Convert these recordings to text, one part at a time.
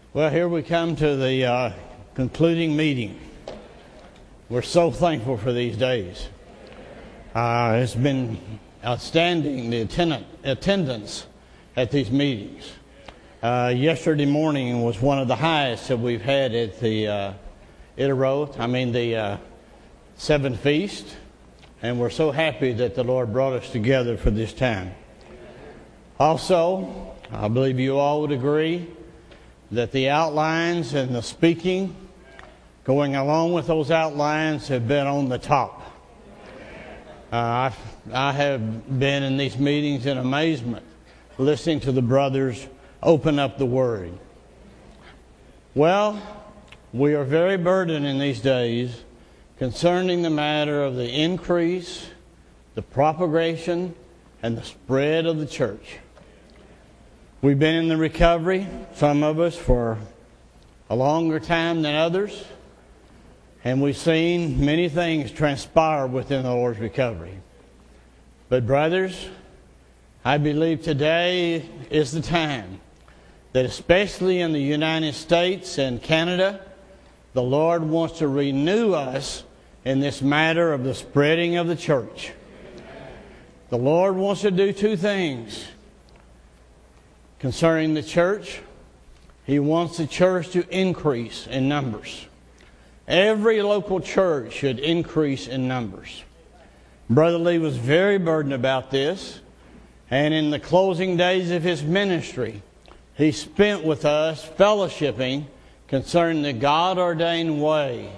Well, here we come to the concluding meeting. We're so thankful for these days. It's been outstanding, the attendance at these meetings. Yesterday morning was one of the highest that we've had at the the Seventh Feast. And we're so happy that the Lord brought us together for this time. Also, I believe you all would agree that the outlines and the speaking going along with those outlines have been on the top. I have been in these meetings in amazement, listening to the brothers open up the Word. Well, we are very burdened in these days concerning the matter of the increase, the propagation, and the spread of the church. We've been in the recovery, some of us, for a longer time than others, and we've seen many things transpire within the Lord's recovery. But brothers, I believe today is the time that, especially in the United States and Canada, the Lord wants to renew us in this matter of the spreading of the church. The Lord wants to do two things concerning the church. He wants the church to increase in numbers. Every local church should increase in numbers. Brother Lee was very burdened about this, and in the closing days of his ministry, he spent with us fellowshipping concerning the God-ordained way.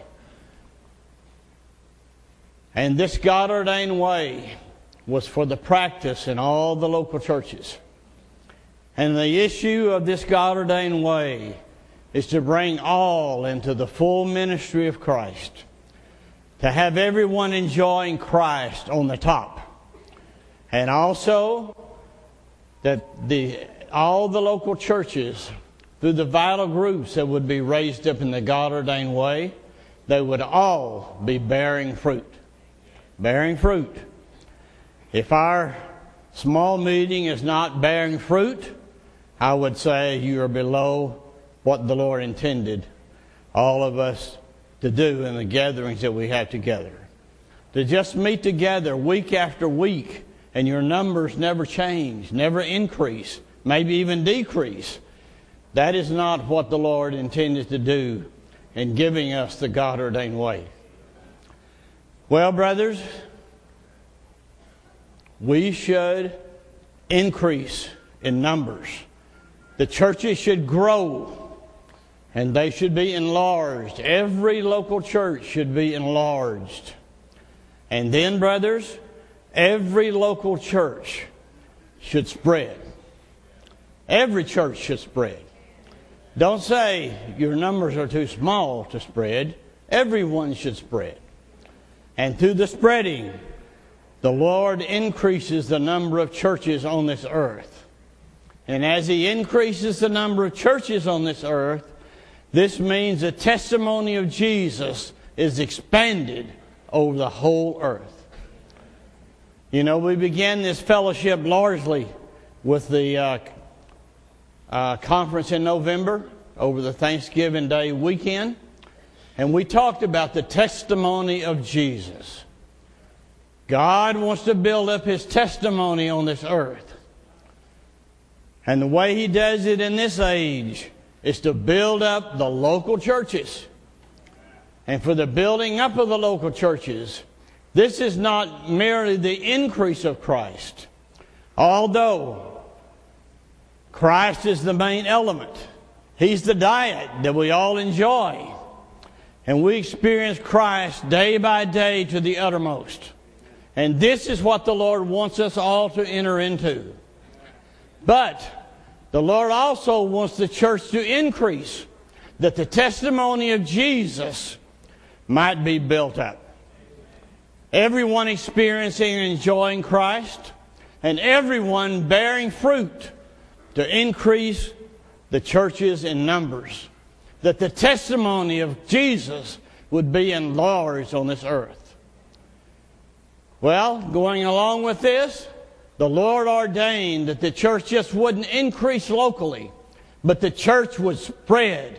And this God-ordained way was for the practice in all the local churches. And the issue of this God-ordained way is to bring all into the full ministry of Christ. To have everyone enjoying Christ on the top. And also that all the local churches, through the vital groups that would be raised up in the God-ordained way, they would all be bearing fruit. Bearing fruit. If our small meeting is not bearing fruit, I would say you are below what the Lord intended all of us to do in the gatherings that we have together. To just meet together week after week and your numbers never change, never increase, maybe even decrease. That is not what the Lord intended to do in giving us the God-ordained way. Well, brothers, we should increase in numbers. The churches should grow, and they should be enlarged. Every local church should be enlarged. And then, brothers, every local church should spread. Every church should spread. Don't say your numbers are too small to spread. Everyone should spread. And through the spreading, the Lord increases the number of churches on this earth. And as He increases the number of churches on this earth, this means the testimony of Jesus is expanded over the whole earth. You know, we began this fellowship largely with the conference in November over the Thanksgiving Day weekend. And we talked about the testimony of Jesus. God wants to build up His testimony on this earth. And the way He does it in this age is to build up the local churches. And for the building up of the local churches, this is not merely the increase of Christ. Although Christ is the main element. He's the diet that we all enjoy. And we experience Christ day by day to the uttermost. And this is what the Lord wants us all to enter into. But the Lord also wants the church to increase, that the testimony of Jesus might be built up. Everyone experiencing and enjoying Christ, and everyone bearing fruit to increase the churches in numbers. That the testimony of Jesus would be enlarged on this earth. Well, going along with this, the Lord ordained that the church just wouldn't increase locally, But the church would spread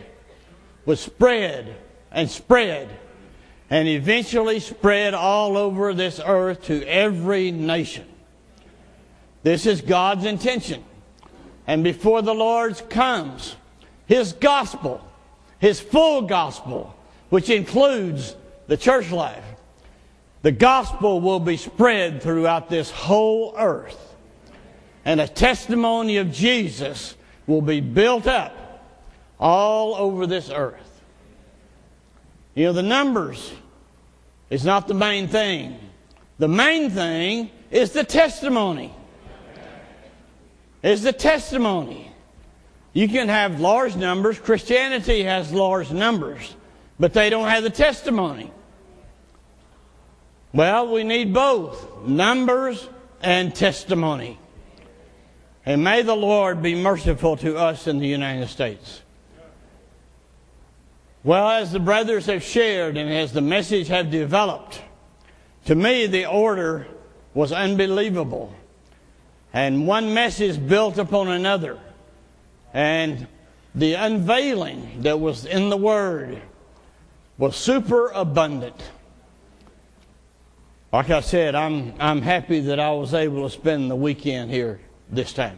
and spread, and eventually spread all over this earth to every nation. This is God's intention. And before the Lord comes, His gospel, His full gospel, which includes the church life, the gospel will be spread throughout this whole earth. And a testimony of Jesus will be built up all over this earth. You know, the numbers is not the main thing. The main thing is the testimony. Is the testimony. You can have large numbers. Christianity has large numbers, but they don't have the testimony. Well, we need both numbers and testimony. And may the Lord be merciful to us in the United States. Well, as the brothers have shared and as the message have developed, to me the order was unbelievable. And one message built upon another. And the unveiling that was in the Word was super abundant. Like I said, I'm happy that I was able to spend the weekend here this time.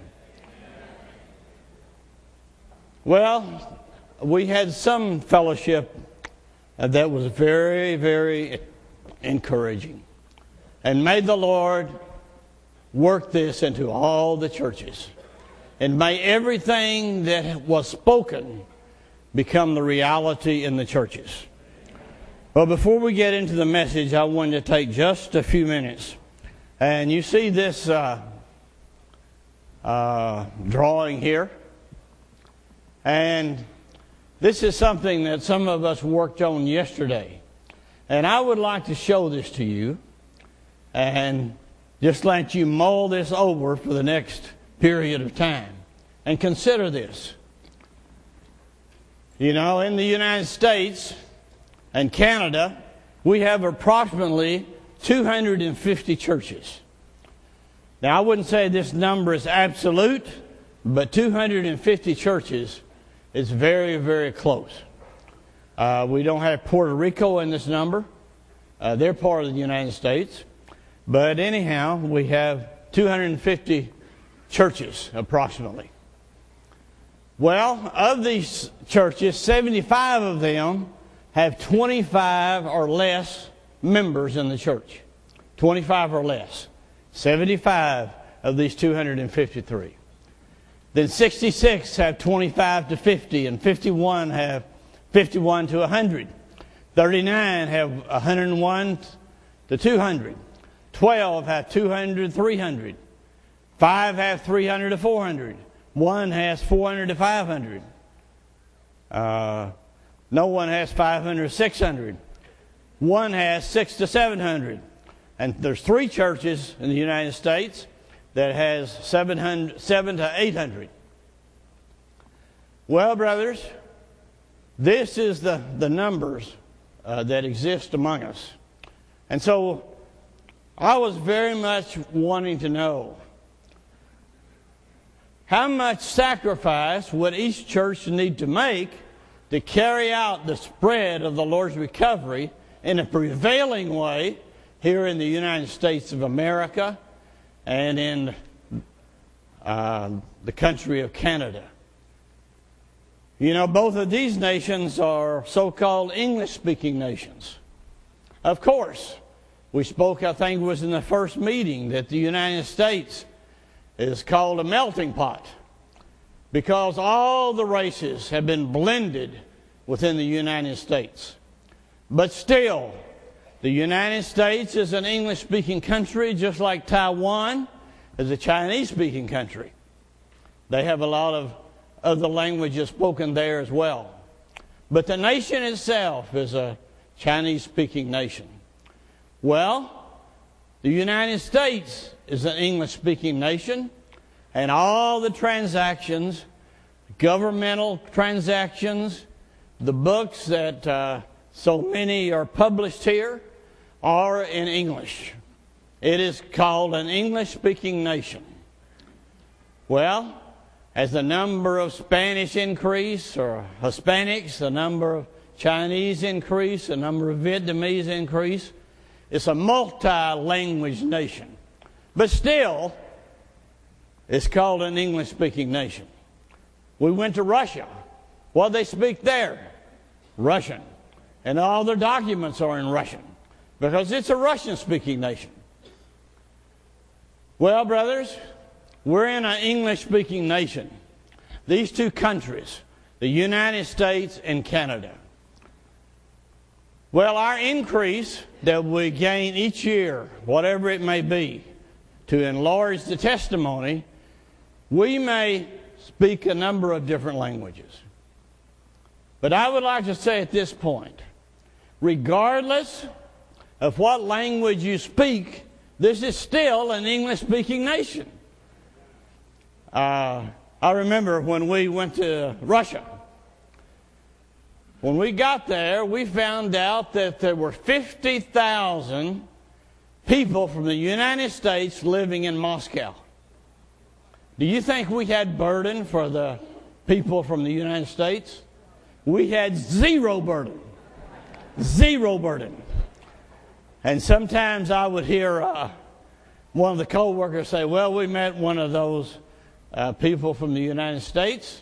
Well, we had some fellowship that was very, very encouraging. And may the Lord work this into all the churches. And may everything that was spoken become the reality in the churches. Well, before we get into the message, I wanted to take just a few minutes. And you see this drawing here. And this is something that some of us worked on yesterday. And I would like to show this to you and just let you mull this over for the next period of time. And consider this. You know, in the United States and Canada, we have approximately 250 churches. Now, I wouldn't say this number is absolute, but 250 churches is very, very close. We don't have Puerto Rico in this number. They're part of the United States. But anyhow, we have 250 churches approximately. Well, of these churches, 75 of them have 25 or less members in the church. 25 or less. 75 of these 253. Then 66 have 25 to 50, and 51 have 51 to 100. 39 have 101 to 200. 12 have 200 to 300. 5 have 300 to 400. 1 has 400 to 500. No one has 500 to 600. 1 has 600 to 700. And there's 3 churches in the United States that has 7 to 800. Well, brothers, this is the numbers that exist among us. And so I was very much wanting to know how much sacrifice would each church need to make to carry out the spread of the Lord's recovery in a prevailing way here in the United States of America and in the country of Canada. You know, both of these nations are so-called English-speaking nations. Of course, we spoke, I think it was in the first meeting, that the United States is called a melting pot because all the races have been blended within the United States. But still, the United States is an English-speaking country, just like Taiwan is a Chinese-speaking country. They have a lot of other languages spoken there as well. But the nation itself is a Chinese-speaking nation. Well, the United States is an English-speaking nation, and all the transactions, governmental transactions, the books that so many are published here are in English. It is called an English-speaking nation. Well, as the number of Spanish increase, or Hispanics, the number of Chinese increase, the number of Vietnamese increase. It's a multi-language nation. But still, it's called an English-speaking nation. We went to Russia. What do they speak there? Russian. And all their documents are in Russian, because it's a Russian-speaking nation. Well, brothers, we're in an English-speaking nation. These two countries, the United States and Canada. Well, our increase that we gain each year, whatever it may be, to enlarge the testimony, we may speak a number of different languages. But I would like to say at this point, regardless of what language you speak, this is still an English-speaking nation. I remember when we went to Russia. When we got there, we found out that there were 50,000 people from the United States living in Moscow. Do you think we had burden for the people from the United States? We had zero burden. Zero burden. And sometimes I would hear one of the co-workers say, well, we met one of those people from the United States.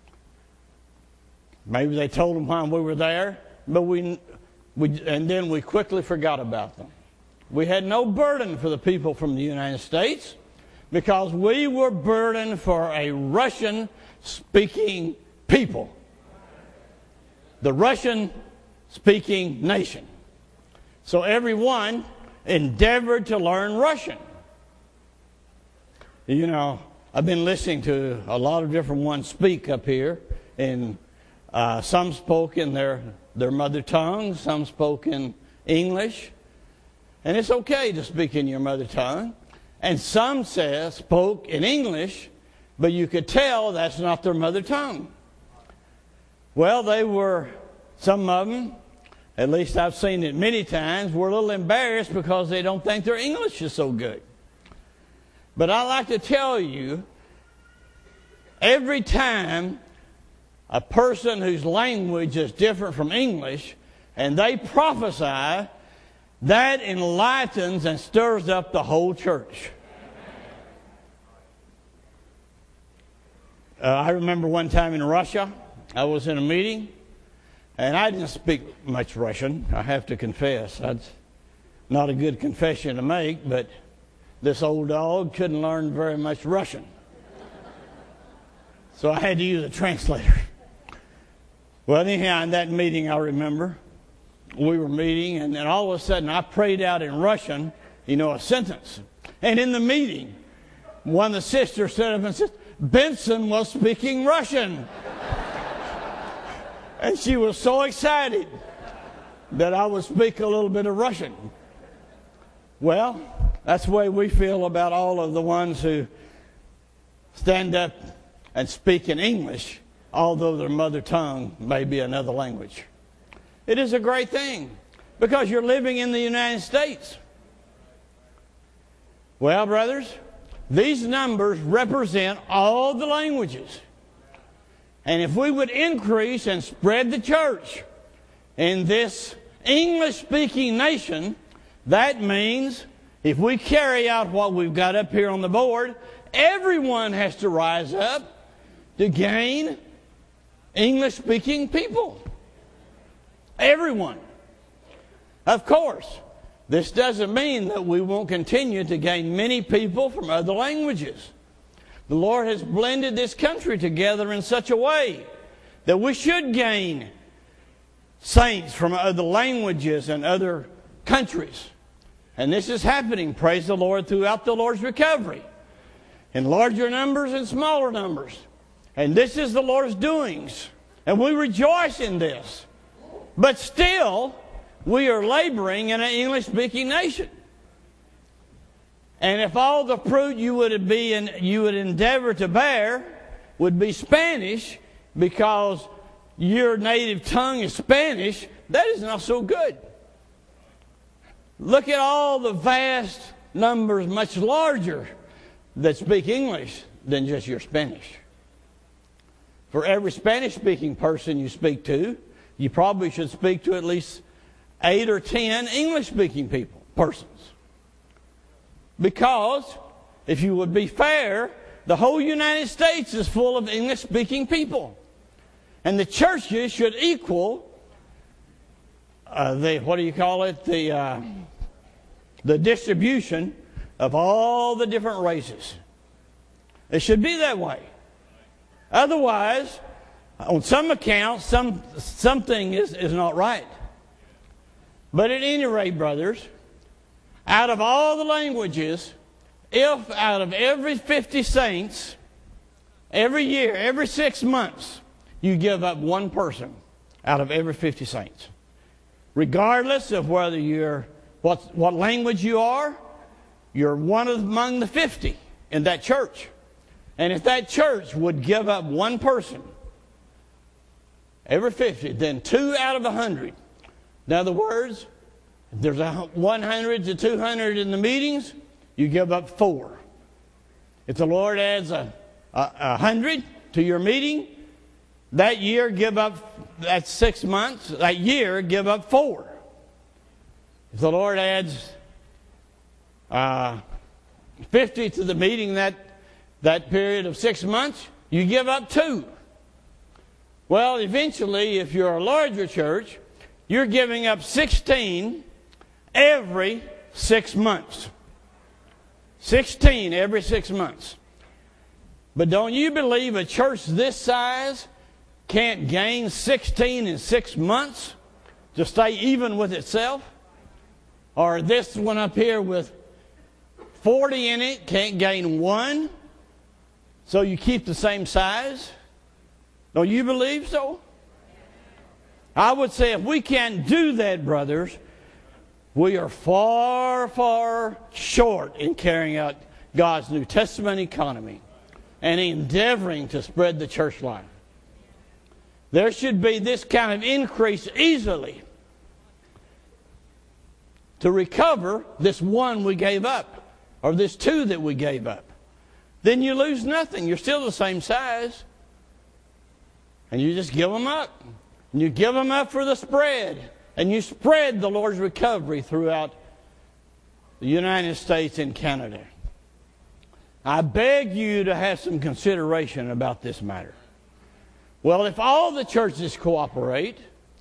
Maybe they told them why we were there, but and then we quickly forgot about them. We had no burden for the people from the United States because we were burdened for a Russian-speaking people. The Russian-speaking nation. So everyone endeavored to learn Russian. You know, I've been listening to a lot of different ones speak up here, and some spoke in their mother tongue, some spoke in English, and it's okay to speak in your mother tongue. And some spoke in English, but you could tell that's not their mother tongue. Well, some of them, at least I've seen it many times, were a little embarrassed because they don't think their English is so good. But I like to tell you, every time a person whose language is different from English, and they prophesy, that enlightens and stirs up the whole church. I remember one time in Russia, I was in a meeting, and I didn't speak much Russian, I have to confess. That's not a good confession to make, but this old dog couldn't learn very much Russian. So I had to use a translator. Well, anyhow, in that meeting, I remember, we were meeting, and then all of a sudden I prayed out in Russian, a sentence. And in the meeting, one of the sisters stood up and said, Benson was speaking Russian. And she was so excited that I would speak a little bit of Russian. Well, that's the way we feel about all of the ones who stand up and speak in English, although their mother tongue may be another language. It is a great thing because you're living in the United States. Well, brothers, these numbers represent all the languages. And if we would increase and spread the church in this English-speaking nation, that means if we carry out what we've got up here on the board, everyone has to rise up to gain English-speaking people. Everyone. Of course, this doesn't mean that we won't continue to gain many people from other languages. The Lord has blended this country together in such a way that we should gain saints from other languages and other countries. And this is happening, praise the Lord, throughout the Lord's recovery. In larger numbers and smaller numbers. And this is the Lord's doings. And we rejoice in this. But still, we are laboring in an English-speaking nation. And if all the fruit you would endeavor to bear would be Spanish, because your native tongue is Spanish, that is not so good. Look at all the vast numbers, much larger, that speak English than just your Spanish. For every Spanish-speaking person you speak to, you probably should speak to at least 8 or 10 English-speaking persons. Because, if you would be fair, the whole United States is full of English-speaking people. And the churches should equal the distribution of all the different races. It should be that way. Otherwise, on some accounts, something is not right. But at any rate, brothers, out of all the languages, if out of every 50 saints, every year, every 6 months, you give up one person out of every 50 saints, regardless of whether you're what language you are, you're one among the 50 in that church. And if that church would give up one person every 50, then 2 out of 100. In other words, if there's 100 to 200 in the meetings, you give up 4. If the Lord adds 100 to your meeting, that year give up, that's 6 months, that year give up 4. If the Lord adds 50 to the meeting that period of 6 months, you give up 2. Well, eventually, if you're a larger church, you're giving up 16 every 6 months. 16 every 6 months. But don't you believe a church this size can't gain 16 in 6 months to stay even with itself? Or this one up here with 40 in it can't gain 1? So you keep the same size? Don't you believe so? I would say if we can't do that, brothers, we are far, far short in carrying out God's New Testament economy and endeavoring to spread the church life. There should be this kind of increase easily to recover this 1 we gave up, or this 2 that we gave up. Then you lose nothing. You're still the same size. And you just give them up. And you give them up for the spread. And you spread the Lord's recovery throughout the United States and Canada. I beg you to have some consideration about this matter. Well, if all the churches cooperate,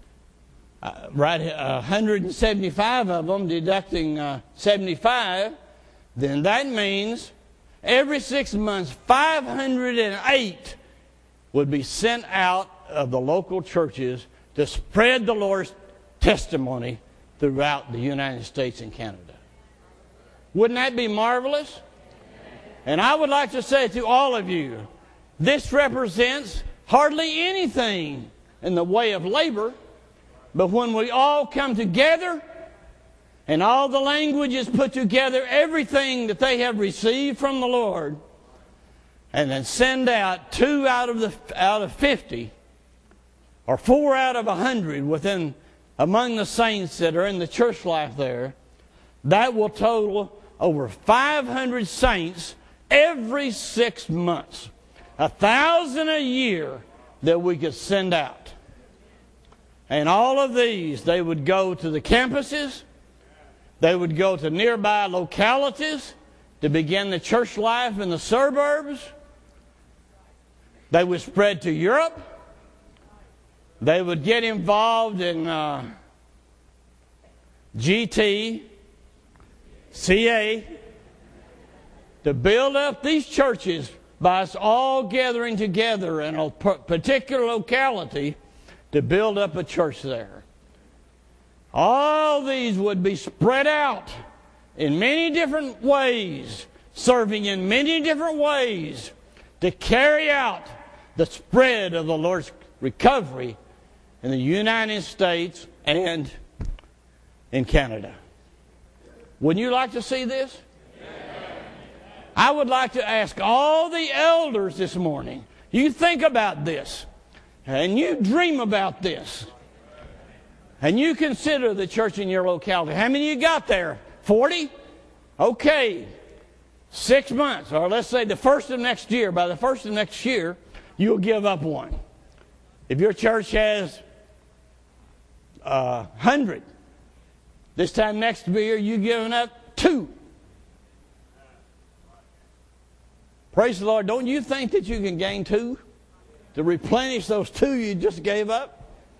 175 of them deducting 75, then that means every 6 months, 508 would be sent out of the local churches to spread the Lord's testimony throughout the United States and Canada. Wouldn't that be marvelous? And I would like to say to all of you, this represents hardly anything in the way of labor, but when we all come together and all the languages put together everything that they have received from the Lord, and then send out 2 out of 50, or 4 out of 100 among the saints that are in the church life there, that will total over 500 saints every 6 months. 1,000 a year that we could send out. And all of these, they would go to the campuses, they would go to nearby localities to begin the church life in the suburbs. They would spread to Europe. They would get involved in GT, CA, to build up these churches by us all gathering together in a particular locality to build up a church there. All these would be spread out in many different ways, serving in many different ways to carry out the spread of the Lord's recovery in the United States and in Canada. Wouldn't you like to see this? I would like to ask all the elders this morning, you think about this, and you dream about this, and you consider the church in your locality. How many you got there? 40? Okay. 6 months, or let's say the first of next year. By the first of next year, you'll give up one. If your church has 100, this time next year you're giving up 2. Praise the Lord. Don't you think that you can gain 2 to replenish those 2 you just gave up?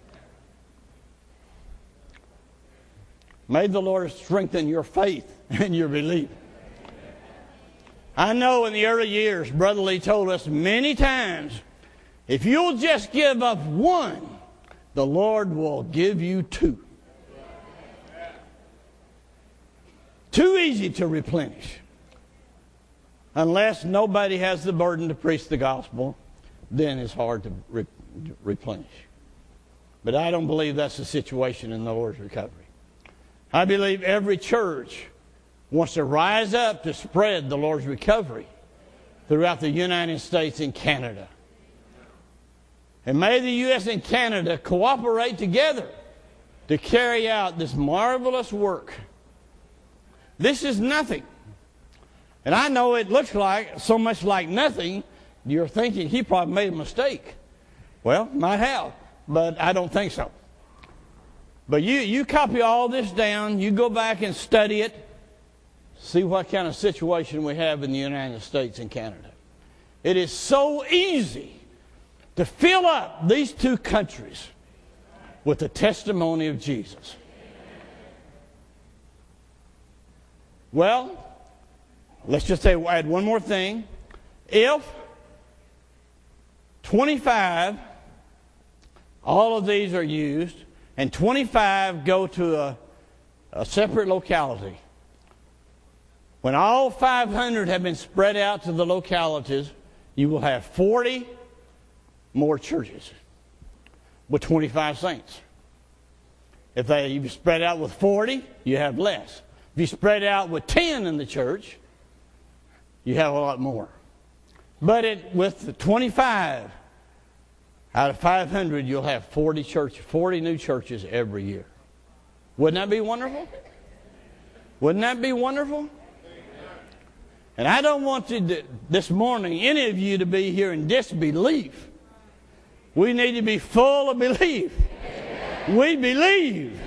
May the Lord strengthen your faith and your belief. I know in the early years, Brother Lee told us many times, if you'll just give up 1, the Lord will give you 2. Too easy to replenish. Unless nobody has the burden to preach the gospel, then it's hard to replenish. But I don't believe that's the situation in the Lord's recovery. I believe every church wants to rise up to spread the Lord's recovery throughout the United States and Canada. And may the U.S. and Canada cooperate together to carry out this marvelous work. This is nothing. And I know it looks like so much like nothing, you're thinking he probably made a mistake. Well, might have, but I don't think so. But you copy all this down, you go back and study it, see what kind of situation we have in the United States and Canada. It is so easy to fill up these 2 countries with the testimony of Jesus. Well, let's just say, add one more thing. If 25, all of these are used, and 25 go to a separate locality, when all 500 have been spread out to the localities, you will have 40 more churches with 25 saints. If you spread out with 40, you have less. If you spread out with 10 in the church, you have a lot more. But with the 25 out of 500, you'll have 40 new churches every year. Wouldn't that be wonderful? Wouldn't that be wonderful? And I don't want you this morning, any of you, to be here in disbelief. We need to be full of belief. We believe.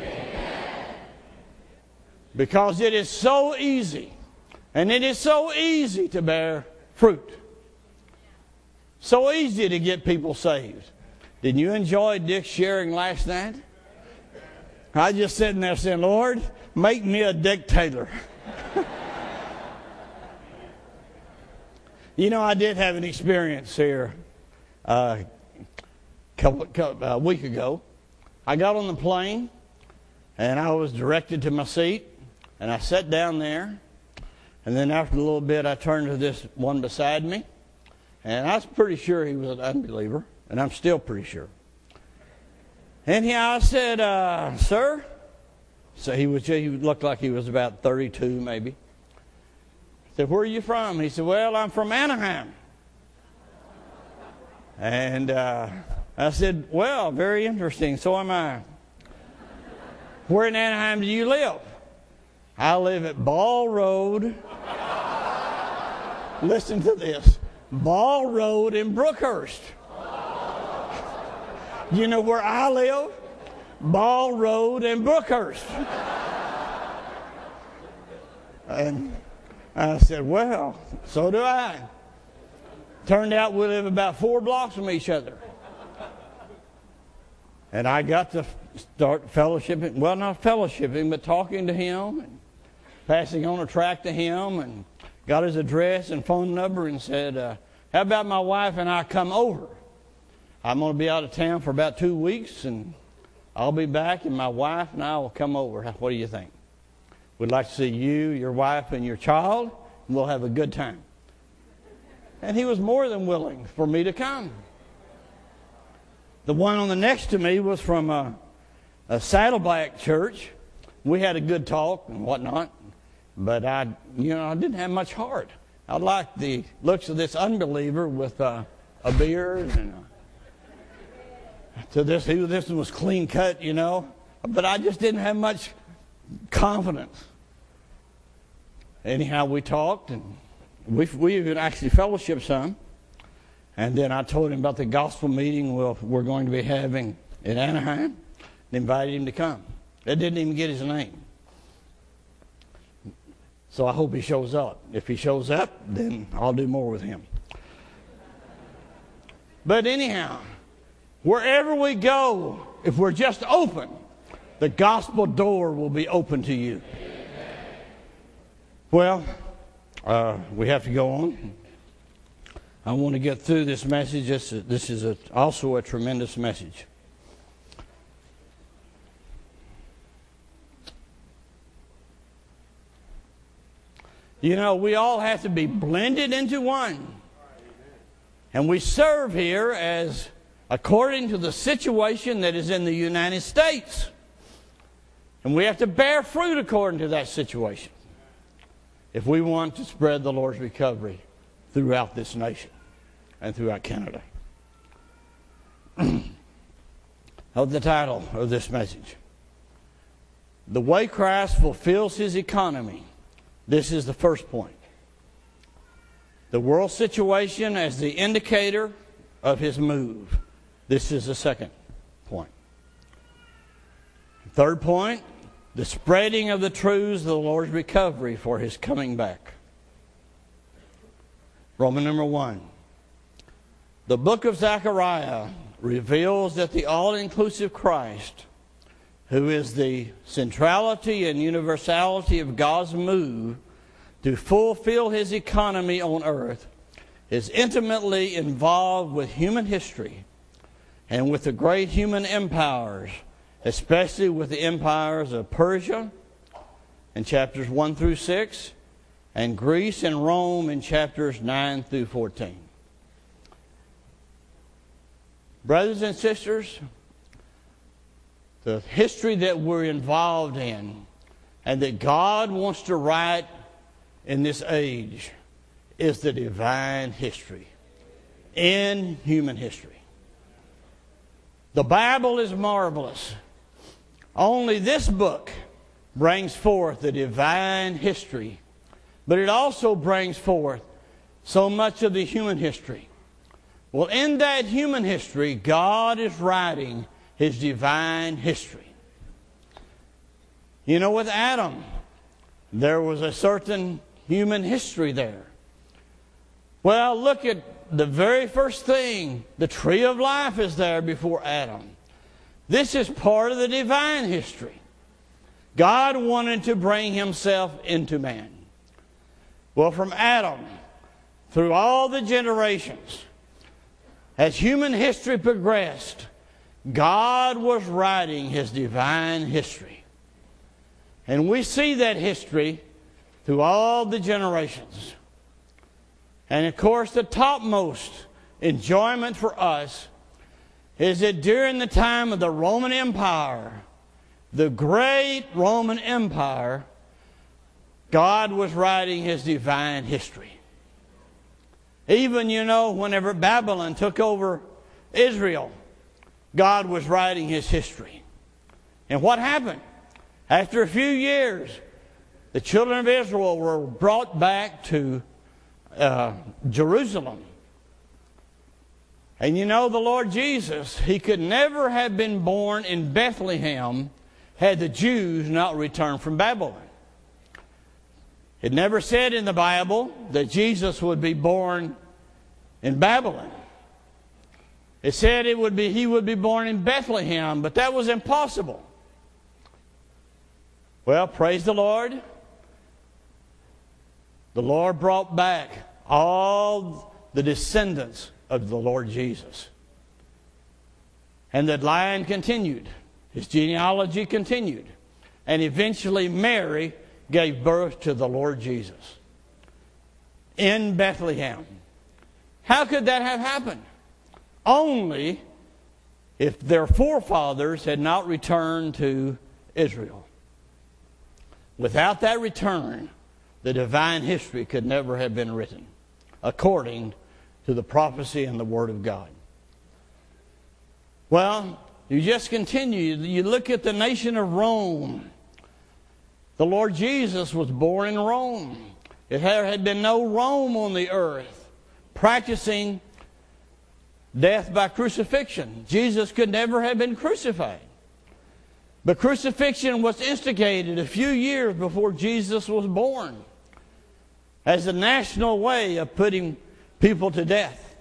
Because it is so easy. And it is so easy to bear fruit. So easy to get people saved. Did you enjoy Dick sharing last night? I was just sitting there saying, Lord, make me a Dick Taylor. You know, I did have an experience here a week ago. I got on the plane, and I was directed to my seat, and I sat down there. And then after a little bit, I turned to this one beside me, and I was pretty sure he was an unbeliever, and I'm still pretty sure. And I said, sir? So he looked like he was about 32 maybe. I said, where are you from? He said, well, I'm from Anaheim. And I said, well, very interesting. So am I. Where in Anaheim do you live? I live at Ball Road. Listen to this. Ball Road in Brookhurst. You know where I live? Ball Road in Brookhurst. And I said, well, so do I. Turned out we live about 4 blocks from each other. And I got to start fellowshipping, well, not fellowshipping, but talking to him and passing on a tract to him, and got his address and phone number and said, how about my wife and I come over? I'm going to be out of town for about 2 weeks, and I'll be back, and my wife and I will come over. What do you think? We'd like to see you, your wife, and your child, and we'll have a good time. And he was more than willing for me to come. The one on the next to me was from a Saddleback church. We had a good talk and whatnot, but I didn't have much heart. I liked the looks of this unbeliever with a beard and this one was clean cut, but I just didn't have much confidence. Anyhow, we talked, and we even actually fellowshiped some. And then I told him about the gospel meeting we're going to be having in Anaheim and invited him to come. I didn't even get his name. So I hope he shows up. If he shows up, then I'll do more with him. But anyhow, wherever we go, if we're just open, the gospel door will be open to you. Well, we have to go on. I want to get through this message. This is also a tremendous message. You know, we all have to be blended into one. And we serve here as according to the situation that is in the United States. And we have to bear fruit according to that situation if we want to spread the Lord's recovery throughout this nation and throughout Canada. Of the title of this message, The Way Christ Fulfills His Economy. This is the first point. The world situation as the indicator of His move. This is the second point. Third point, the spreading of the truths of the Lord's recovery for His coming back. Roman number 1. The book of Zechariah reveals that the all-inclusive Christ, who is the centrality and universality of God's move to fulfill His economy on earth, is intimately involved with human history and with the great human empires, especially with the empires of Persia in chapters 1 through 6, and Greece and Rome in chapters 9 through 14. Brothers and sisters, the history that we're involved in and that God wants to write in this age is the divine history in human history. The Bible is marvelous. Only this book brings forth the divine history, but it also brings forth so much of the human history. Well, in that human history, God is writing His divine history. You know, with Adam, there was a certain human history there. Well, look at the very first thing. The tree of life is there before Adam. This is part of the divine history. God wanted to bring Himself into man. Well, from Adam, through all the generations, as human history progressed, God was writing His divine history. And we see that history through all the generations. And of course, the topmost enjoyment for us is that during the time of the Roman Empire, the great Roman Empire, God was writing His divine history. Even, you know, whenever Babylon took over Israel, God was writing His history. And what happened? After a few years, the children of Israel were brought back to Jerusalem. And you know, the Lord Jesus, He could never have been born in Bethlehem had the Jews not returned from Babylon. It never said in the Bible that Jesus would be born in Babylon. It said He would be born in Bethlehem, but that was impossible. Well, praise the Lord. The Lord brought back all the descendants of the Lord Jesus. And the line continued. His genealogy continued. And eventually Mary gave birth to the Lord Jesus in Bethlehem. How could that have happened? Only if their forefathers had not returned to Israel. Without that return, the divine history could never have been written according to the prophecy and the Word of God. Well, you just continue. You look at the nation of Rome. The Lord Jesus was born in Rome. There had been no Rome on the earth practicing death by crucifixion. Jesus could never have been crucified. But crucifixion was instigated a few years before Jesus was born as a national way of putting people to death.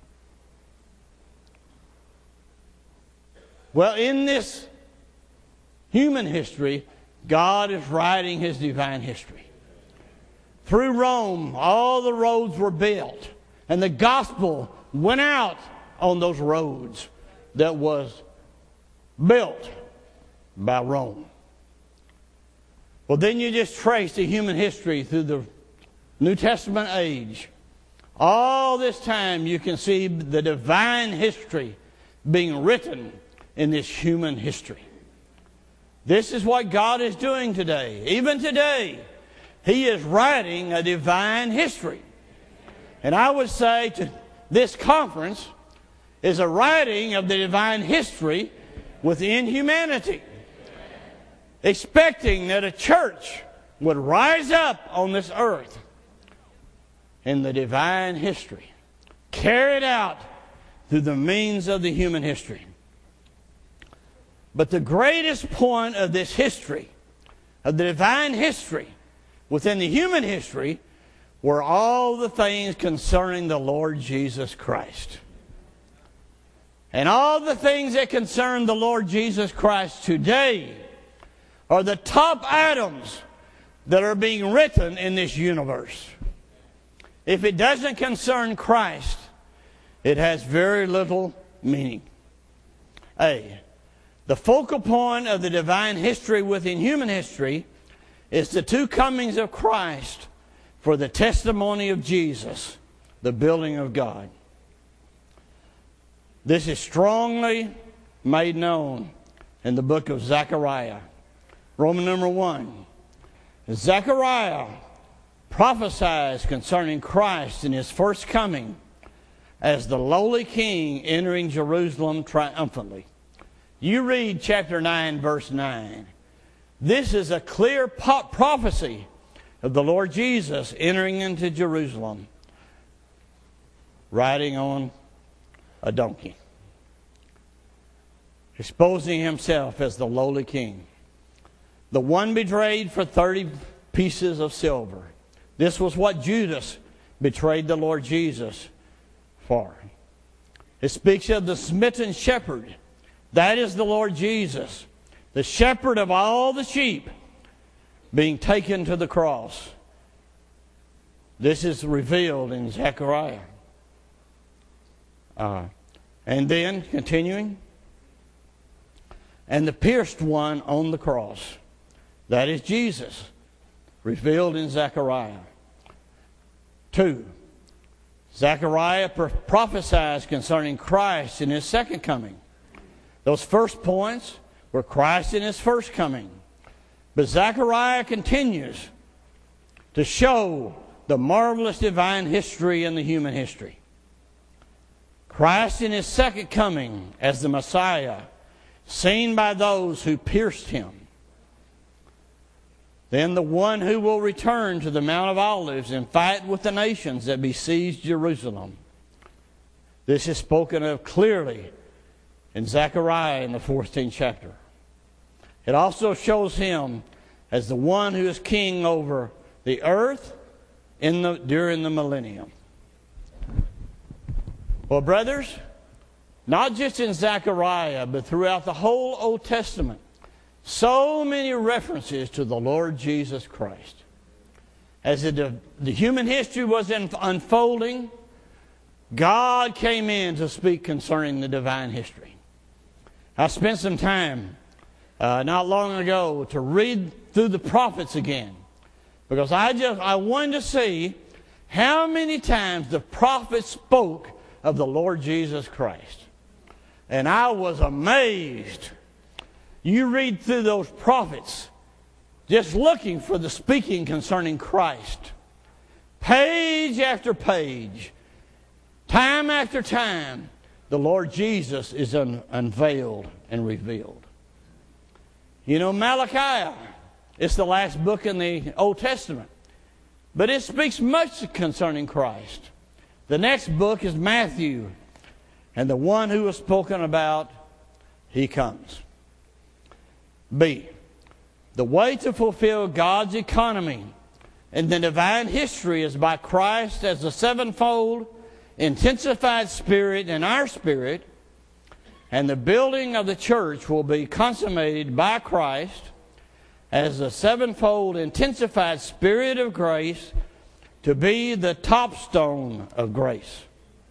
Well, in this human history, God is writing His divine history. Through Rome, all the roads were built, and the gospel went out on those roads that was built by Rome. Well, then you just trace the human history through the New Testament age. All this time you can see the divine history being written in this human history. This is what God is doing today. Even today, He is writing a divine history. And I would say this conference is a writing of the divine history within humanity. Expecting that a church would rise up on this earth in the divine history, carried out through the means of the human history. But the greatest point of this history, of the divine history, within the human history, were all the things concerning the Lord Jesus Christ. And all the things that concern the Lord Jesus Christ today are the top items that are being written in this universe. If it doesn't concern Christ, it has very little meaning. A, the focal point of the divine history within human history is the two comings of Christ for the testimony of Jesus, the building of God. This is strongly made known in the book of Zechariah. Roman number 1. Zechariah prophesies concerning Christ in His first coming as the lowly king entering Jerusalem triumphantly. You read chapter 9, verse 9. This is a clear prophecy of the Lord Jesus entering into Jerusalem, riding on a donkey, exposing Himself as the lowly king, the one betrayed for 30 pieces of silver. This was what Judas betrayed the Lord Jesus for. It speaks of the smitten shepherd. That is the Lord Jesus, the shepherd of all the sheep, being taken to the cross. This is revealed in Zechariah. And then, continuing, and the pierced one on the cross. That is Jesus, revealed in Zechariah. 2. Zechariah prophesies concerning Christ in His second coming. Those first points were Christ in His first coming. But Zechariah continues to show the marvelous divine history and the human history. Christ in His second coming as the Messiah, seen by those who pierced Him. Then the one who will return to the Mount of Olives and fight with the nations that besiege Jerusalem. This is spoken of clearly in Zechariah in the 14th chapter. It also shows Him as the one who is king over the earth during the millennium. Well, brothers, not just in Zechariah, but throughout the whole Old Testament, so many references to the Lord Jesus Christ. As the human history was unfolding, God came in to speak concerning the divine history. I spent some time not long ago to read through the prophets again, because I wanted to see how many times the prophets spoke of the Lord Jesus Christ. And I was amazed. You read through those prophets, just looking for the speaking concerning Christ. Page after page, time after time, the Lord Jesus is unveiled and revealed. You know, Malachi, it's the last book in the Old Testament, but it speaks much concerning Christ. The next book is Matthew, And the one who was spoken about, he comes. B, the way to fulfill God's economy in the divine history is by Christ as the sevenfold intensified Spirit in our spirit, and the building of the church will be consummated by Christ as the sevenfold intensified Spirit of grace to be the top stone of grace.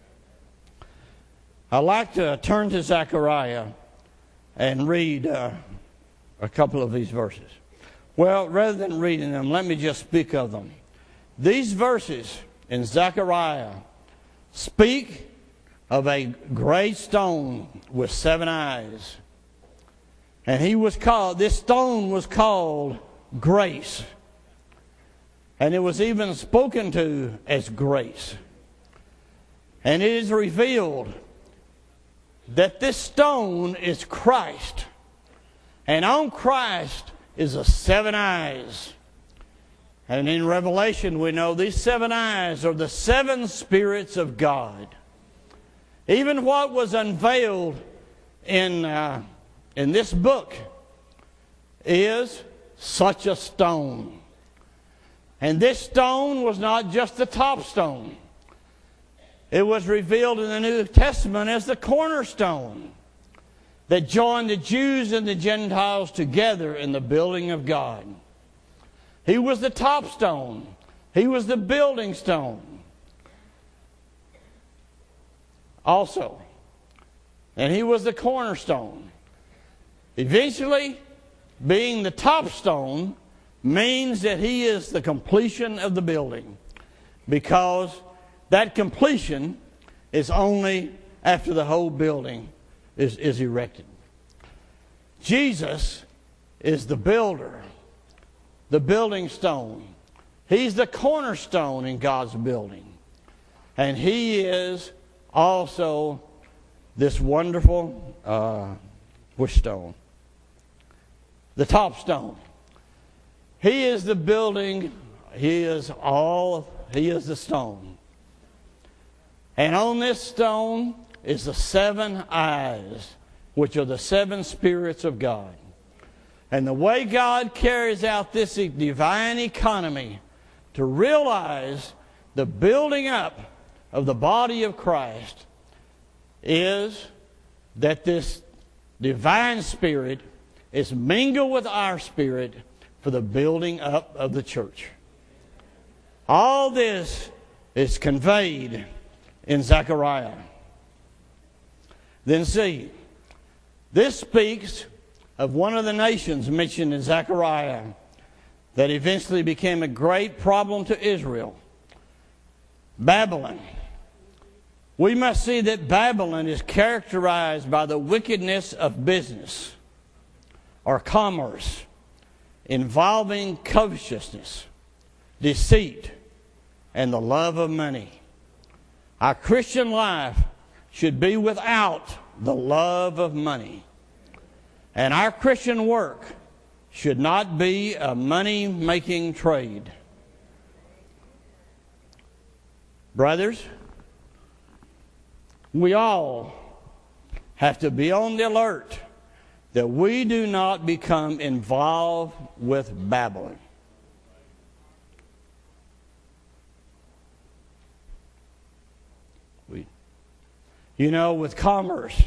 I'd like to turn to Zechariah and read a couple of these verses. Well, rather than reading them, let me just speak of them. These verses in Zechariah speak of a great stone with 7 eyes. And this stone was called grace. And it was even spoken to as grace. And it is revealed that this stone is Christ. And on Christ is the 7 eyes. And in Revelation we know these 7 eyes are the 7 spirits of God. Even what was unveiled in this book is such a stone. And this stone was not just the top stone. It was revealed in the New Testament as the cornerstone that joined the Jews and the Gentiles together in the building of God. He was the top stone. He was the building stone. Also, and he was the cornerstone. Eventually, being the top stone means that he is the completion of the building, because that completion is only after the whole building is erected. Jesus is the builder, the building stone. He's the cornerstone in God's building. And he is also this wonderful which stone? The top stone. He is the building. He is the stone. And on this stone is the 7 eyes, which are the 7 spirits of God. And the way God carries out this divine economy to realize the building up of the body of Christ is that this divine spirit is mingled with our spirit for the building up of the church. All this is conveyed in Zechariah. Then see, this speaks of one of the nations mentioned in Zechariah that eventually became a great problem to Israel, Babylon. We must see that Babylon is characterized by the wickedness of business or commerce involving covetousness, deceit, and the love of money. Our Christian life should be without the love of money. And our Christian work should not be a money-making trade. Brothers, we all have to be on the alert that we do not become involved with Babylon. With commerce,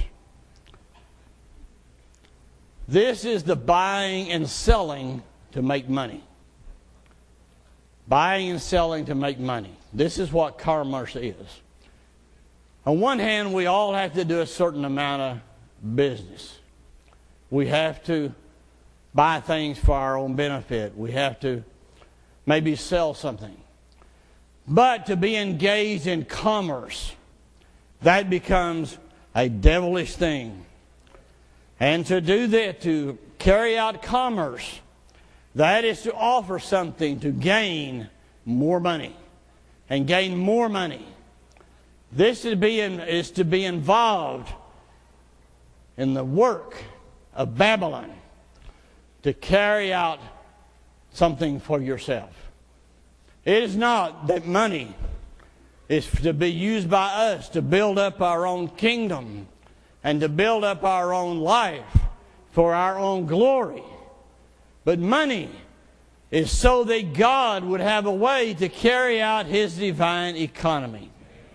this is the buying and selling to make money. Buying and selling to make money. This is what commerce is. On one hand, we all have to do a certain amount of business. We have to buy things for our own benefit. We have to maybe sell something. But to be engaged in commerce, that becomes a devilish thing. And to do that, to carry out commerce, that is to offer something to gain more money and gain more money. This is to be involved in the work of Babylon to carry out something for yourself. It is not that money is to be used by us to build up our own kingdom and to build up our own life for our own glory. But money is so that God would have a way to carry out His divine economy.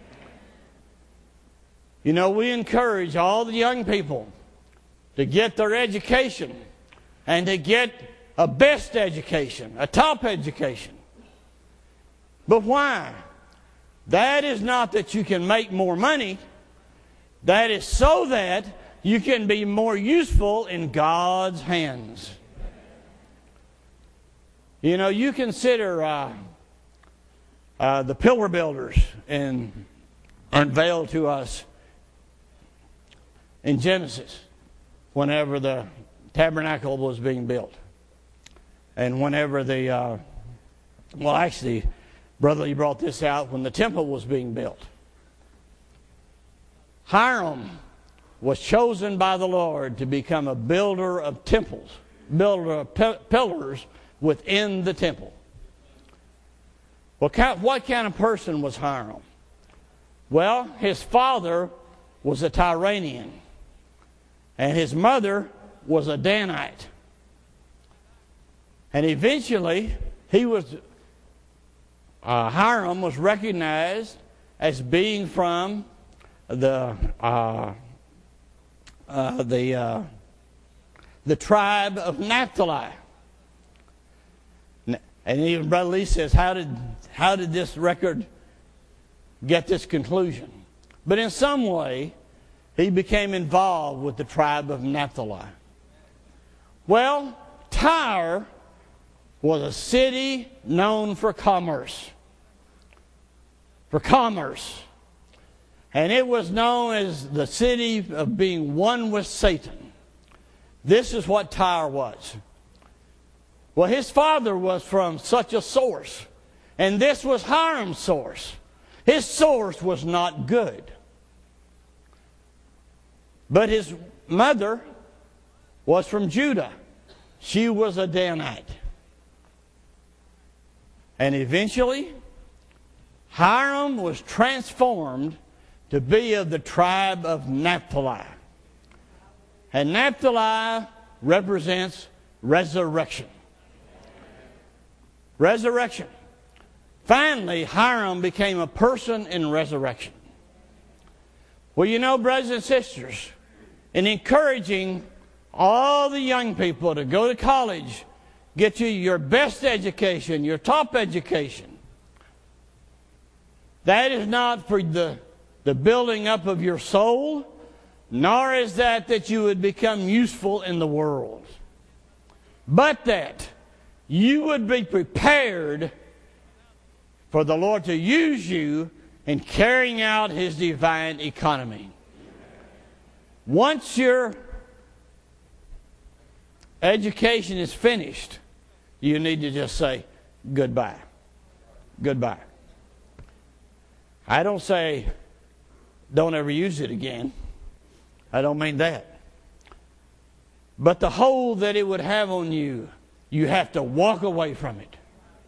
You know, we encourage all the young people to get their education and to get a best education, a top education. But why? That is not that you can make more money. That is so that you can be more useful in God's hands. You know, you consider the pillar builders unveiled to us in Genesis whenever the tabernacle was being built. And whenever Brother, you brought this out when the temple was being built. Hiram was chosen by the Lord to become a builder of temples, builder of pillars within the temple. Well, what kind of person was Hiram? Well, his father was a Tyranian, and his mother was a Danite. And eventually, Hiram was recognized as being from the tribe of Naphtali. And even Brother Lee says, how did this record get this conclusion? But in some way, he became involved with the tribe of Naphtali. Well, Tyre was a city known for commerce. For commerce. And it was known as the city of being one with Satan. This is what Tyre was. Well, his father was from such a source. And this was Hiram's source. His source was not good. But his mother was from Judah. She was a Danite. And eventually, Hiram was transformed to be of the tribe of Naphtali. And Naphtali represents resurrection. Resurrection. Finally, Hiram became a person in resurrection. Well, you know, brothers and sisters, in encouraging all the young people to go to college, get you your best education, your top education, that is not for the building up of your soul, nor is that you would become useful in the world, but that you would be prepared for the Lord to use you in carrying out His divine economy. Once your education is finished, you need to just say goodbye. Goodbye. I don't say don't ever use it again. I don't mean that. But the hold that it would have on you, you have to walk away from it.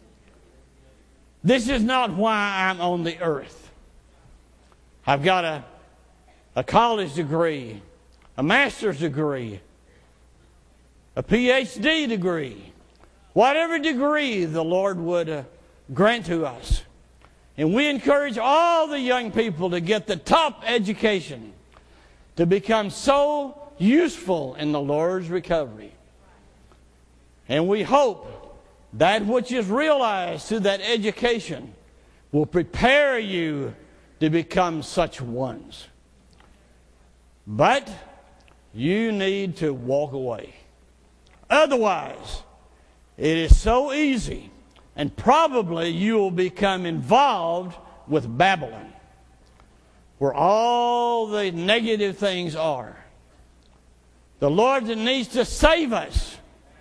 This is not why I'm on the earth. I've got a college degree, a master's degree, a PhD degree, whatever degree the Lord would grant to us. And we encourage all the young people to get the top education to become so useful in the Lord's recovery. And we hope that which is realized through that education will prepare you to become such ones. But you need to walk away. Otherwise, it is so easy, and probably you will become involved with Babylon, where all the negative things are. The Lord needs to save us.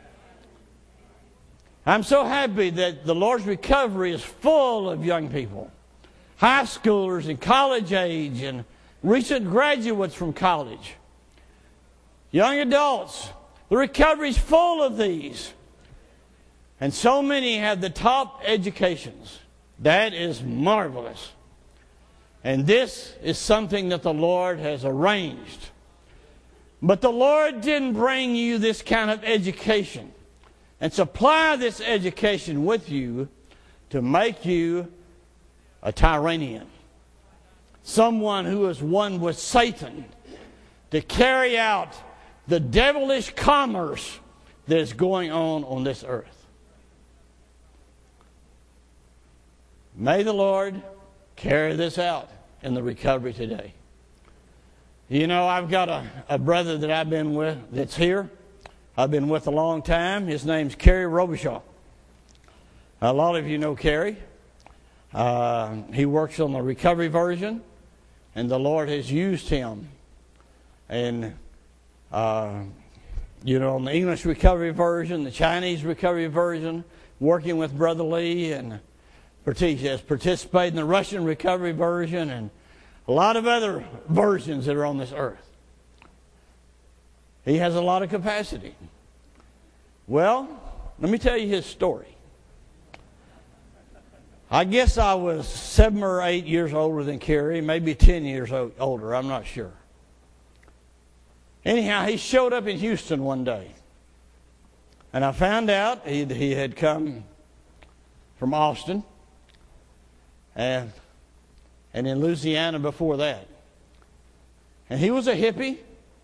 I'm so happy that the Lord's recovery is full of young people, high schoolers and college age and recent graduates from college, young adults. The recovery is full of these. And so many have the top educations. That is marvelous. And this is something that the Lord has arranged. But the Lord didn't bring you this kind of education and supply this education with you to make you a Tyranian. Someone who is one with Satan to carry out the devilish commerce that is going on this earth. May the Lord carry this out in the recovery today. You know, I've got a brother that I've been with that's here. I've been with a long time. His name's Kerry Robichaud. A lot of you know Kerry. He works on the recovery version, and the Lord has used him. And, you know, on the English recovery version, the Chinese recovery version, working with Brother Lee, and he has participated in the Russian recovery version, and a lot of other versions that are on this earth. He has a lot of capacity. Well, let me tell you his story. I guess I was 7 or 8 years older than Kerry, maybe 10 years older, I'm not sure. Anyhow, he showed up in Houston one day. And I found out he had come from Austin and in Louisiana before that. And he was a hippie,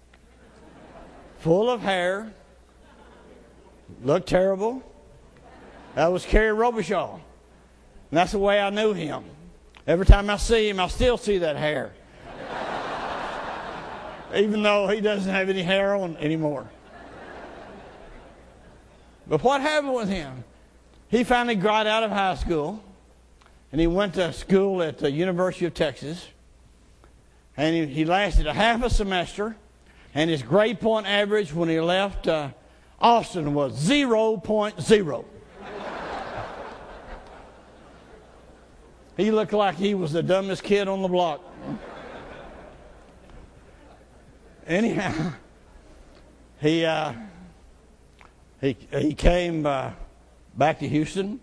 full of hair, looked terrible. That was Kerry Robichaud. And that's the way I knew him. Every time I see him, I still see that hair. Even though he doesn't have any hair on anymore. But what happened with him? He finally got out of high school, and he went to school at the University of Texas. And he lasted a half a semester, and his grade point average when he left Austin was 0.0. He looked like he was the dumbest kid on the block. Anyhow, he came back to Houston,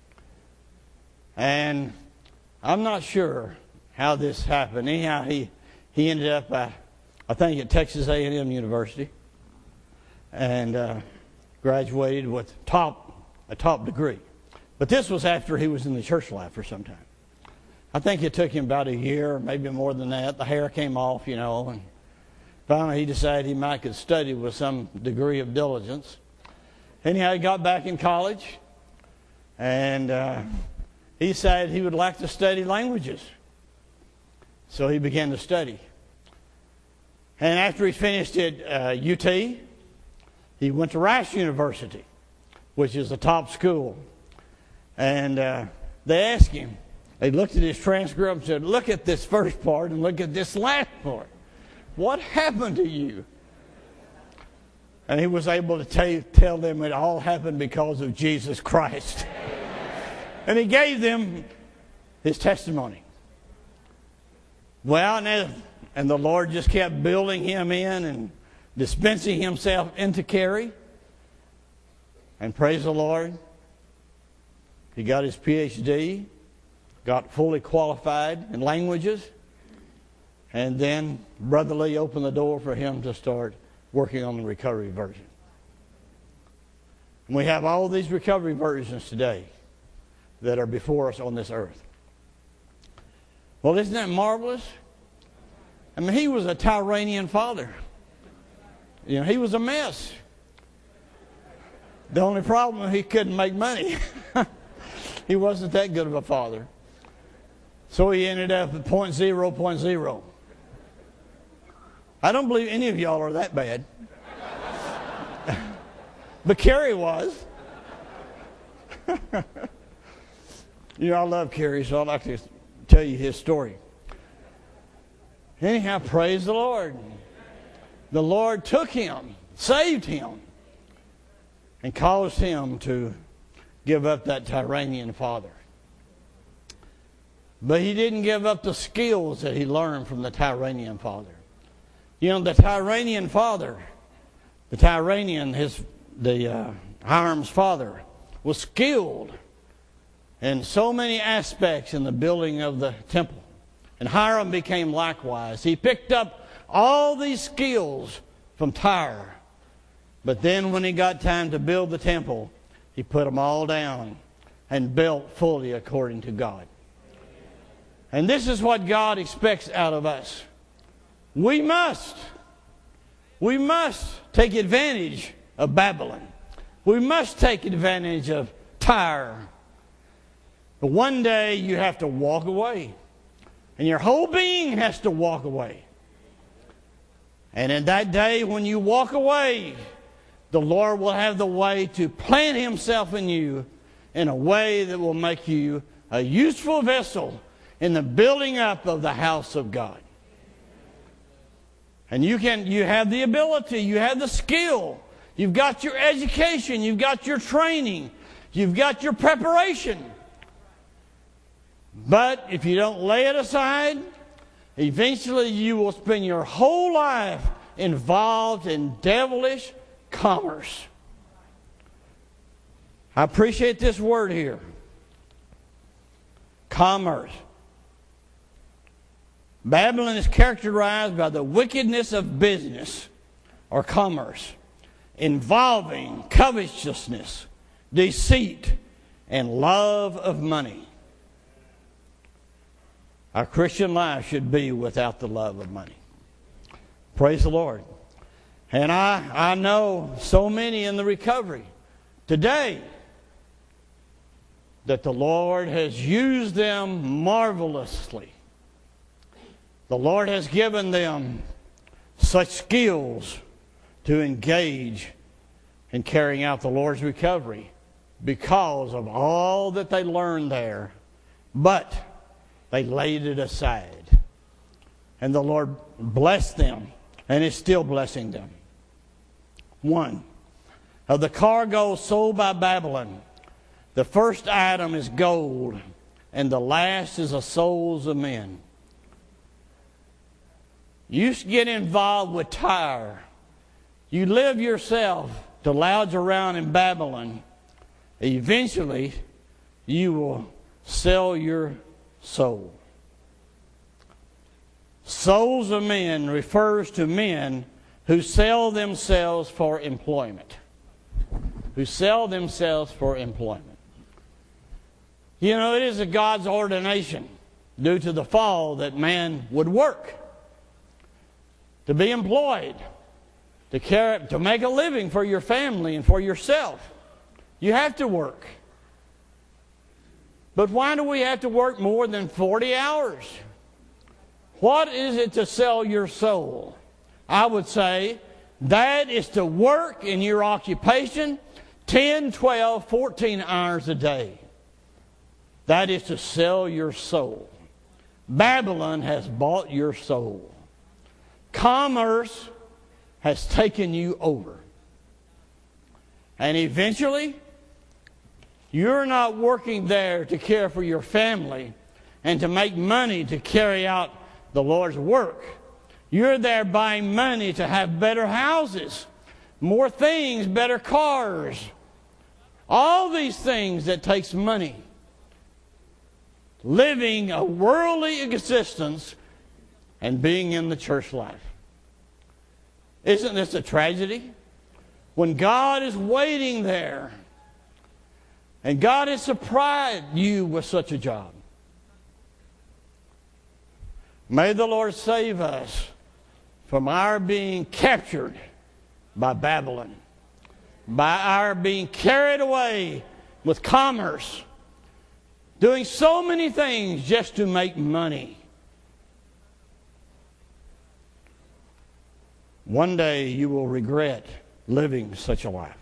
and I'm not sure how this happened. Anyhow, he ended up, I think, at Texas A&M University, and graduated with a top degree. But this was after he was in the church life for some time. I think it took him about a year, maybe more than that. The hair came off, you know, and finally he decided he might could study with some degree of diligence. Anyhow, he got back in college, and he decided he would like to study languages. So he began to study. And after he finished at UT, he went to Rice University, which is a top school. And they asked him, they looked at his transcript and said, look at this first part and look at this last part. What happened to you? And he was able to tell them it all happened because of Jesus Christ. And he gave them his testimony. Well, and the Lord just kept building him in and dispensing himself into Kerry. And praise the Lord, he got his PhD, got fully qualified in languages, and then Brother Lee opened the door for him to start working on the recovery version. And we have all these recovery versions today that are before us on this earth. Well, isn't that marvelous? I mean, he was a Tyranian father. You know, he was a mess. The only problem, he couldn't make money. He wasn't that good of a father. So he ended up at 0.0. I don't believe any of y'all are that bad. But Kerry was. You know, I love Kerry, so I'd like to tell you his story. Anyhow, praise the Lord. The Lord took him, saved him, and caused him to give up that Tyranian father. But he didn't give up the skills that he learned from the Tyranian father. You know, the Tyranian father, Hiram's father, was skilled in so many aspects in the building of the temple And Hiram became likewise. He picked up all these skills from Tyre. But then when he got time to build the temple, he put them all down and built fully according to God. And this is what God expects out of us. We must take advantage of Babylon. We must take advantage of Tyre. But one day you have to walk away. And your whole being has to walk away. And in that day when you walk away, the Lord will have the way to plant Himself in you in a way that will make you a useful vessel in the building up of the house of God. And you have the ability, you have the skill, you've got your education, you've got your training, you've got your preparation. But if you don't lay it aside, eventually you will spend your whole life involved in devilish commerce. I appreciate this word here. Commerce. Babylon is characterized by the wickedness of business or commerce, involving covetousness, deceit, and love of money. Our Christian life should be without the love of money. Praise the Lord. And I know so many in the recovery today that the Lord has used them marvelously. The Lord has given them such skills to engage in carrying out the Lord's recovery because of all that they learned there. But they laid it aside. And the Lord blessed them and is still blessing them. One, of the cargo sold by Babylon, the first item is gold, and the last is the souls of men. You get involved with Tyre. You live yourself to lounge around in Babylon. Eventually, you will sell your soul. Souls of men refers to men who sell themselves for employment. Who sell themselves for employment. You know, it is a God's ordination due to the fall that man would work, to be employed, to make a living for your family and for yourself. You have to work. But why do we have to work more than 40 hours? What is it to sell your soul? I would say that is to work in your occupation 10, 12, 14 hours a day. That is to sell your soul. Babylon has bought your soul. Commerce has taken you over. And eventually, you're not working there to care for your family and to make money to carry out the Lord's work. You're there buying money to have better houses, more things, better cars. All these things that takes money. Living a worldly existence and being in the church life. Isn't this a tragedy? When God is waiting there and God has supplied you with such a job. May the Lord save us from our being captured by Babylon, by our being carried away with commerce, doing so many things just to make money. One day you will regret living such a life.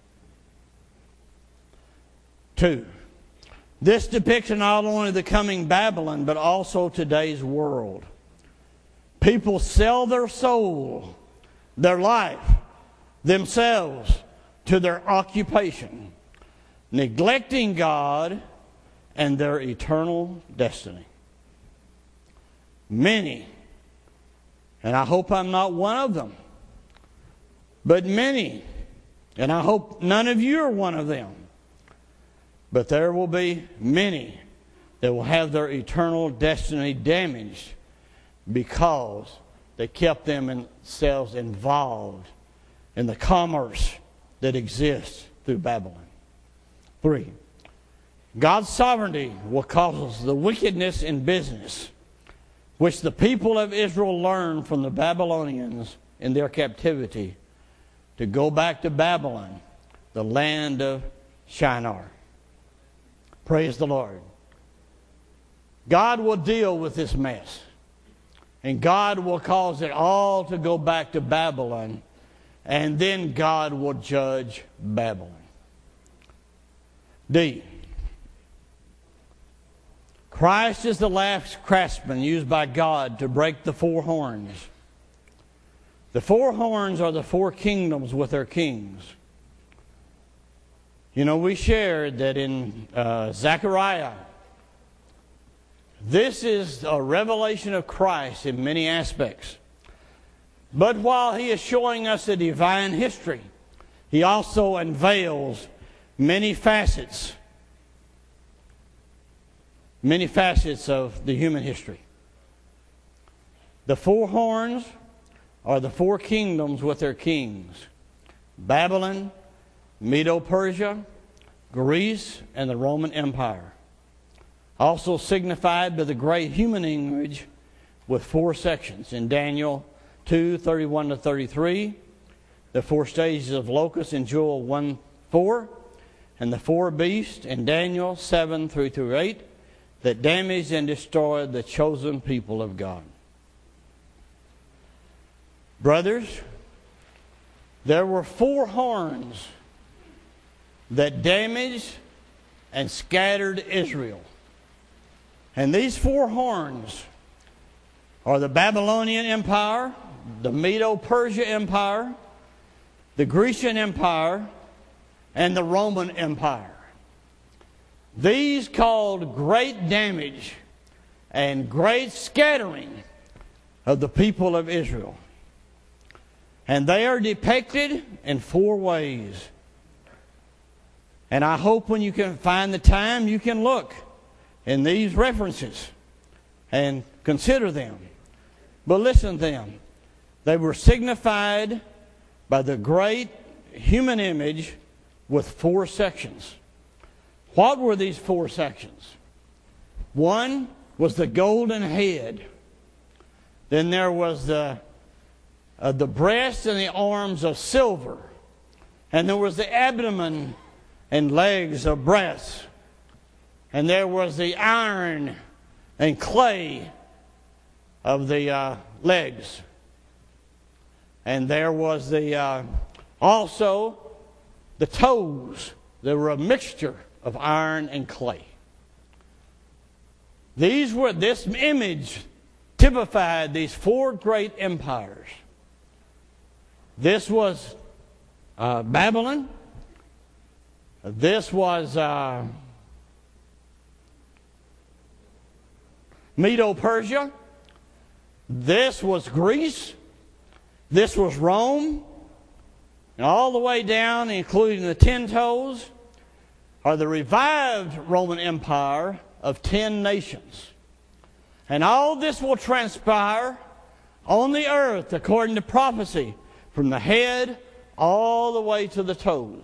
2, this depicts not only the coming Babylon, but also today's world. People sell their soul, their life, themselves to their occupation, neglecting God and their eternal destiny. Many, and I hope I'm not one of them, but many, and I hope none of you are one of them, but there will be many that will have their eternal destiny damaged because they kept themselves involved in the commerce that exists through Babylon. 3, God's sovereignty will cause the wickedness in business, which the people of Israel learned from the Babylonians in their captivity, to go back to Babylon, the land of Shinar. Praise the Lord. God will deal with this mess. And God will cause it all to go back to Babylon. And then God will judge Babylon. D, Christ is the last craftsman used by God to break the 4 horns. The 4 horns are the 4 kingdoms with their kings. You know, we shared that in Zechariah, this is a revelation of Christ in many aspects. But while he is showing us a divine history, he also unveils many facets of the human history. The 4 horns are the 4 kingdoms with their kings: Babylon, Medo-Persia, Greece, and the Roman Empire. Also signified by the great human image with 4 sections. In Daniel 2:31-33, the 4 stages of locusts in Joel 1:4, and the 4 beasts in Daniel 7:3-8 that damaged and destroyed the chosen people of God. Brothers, there were 4 horns that damaged and scattered Israel. And these 4 horns are the Babylonian Empire, the Medo-Persia Empire, the Grecian Empire, and the Roman Empire. These caused great damage and great scattering of the people of Israel. And they are depicted in 4 ways. And I hope when you can find the time, you can look in these references and consider them. But listen to them. They were signified by the great human image with 4 sections. What were these 4 sections? One was the golden head. Then there was the breast and the arms of silver. And there was the abdomen and legs of brass. And there was the iron and clay of the legs. And there was also the toes. They were a mixture of iron and clay. This image typified these 4 great empires. This was Babylon. This was Medo-Persia. This was Greece. This was Rome. And all the way down, including the 10 toes, are the revived Roman Empire of 10 nations. And all this will transpire on the earth according to prophecy, from the head all the way to the toes.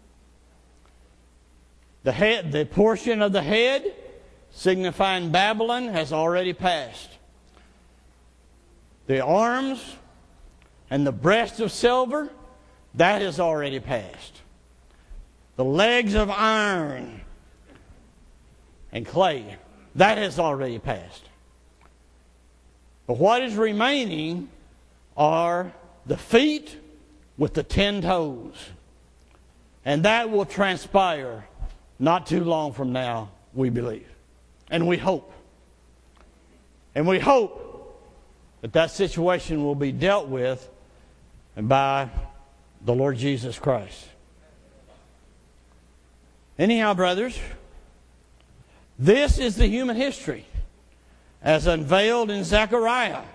The portion of the head signifying Babylon has already passed. The arms and the breast of silver, that has already passed. The legs of iron and clay, that has already passed. But what is remaining are the feet with the 10 toes. And that will transpire not too long from now, we believe. And we hope. And we hope that situation will be dealt with by the Lord Jesus Christ. Anyhow, brothers, this is the human history as unveiled in Zechariah.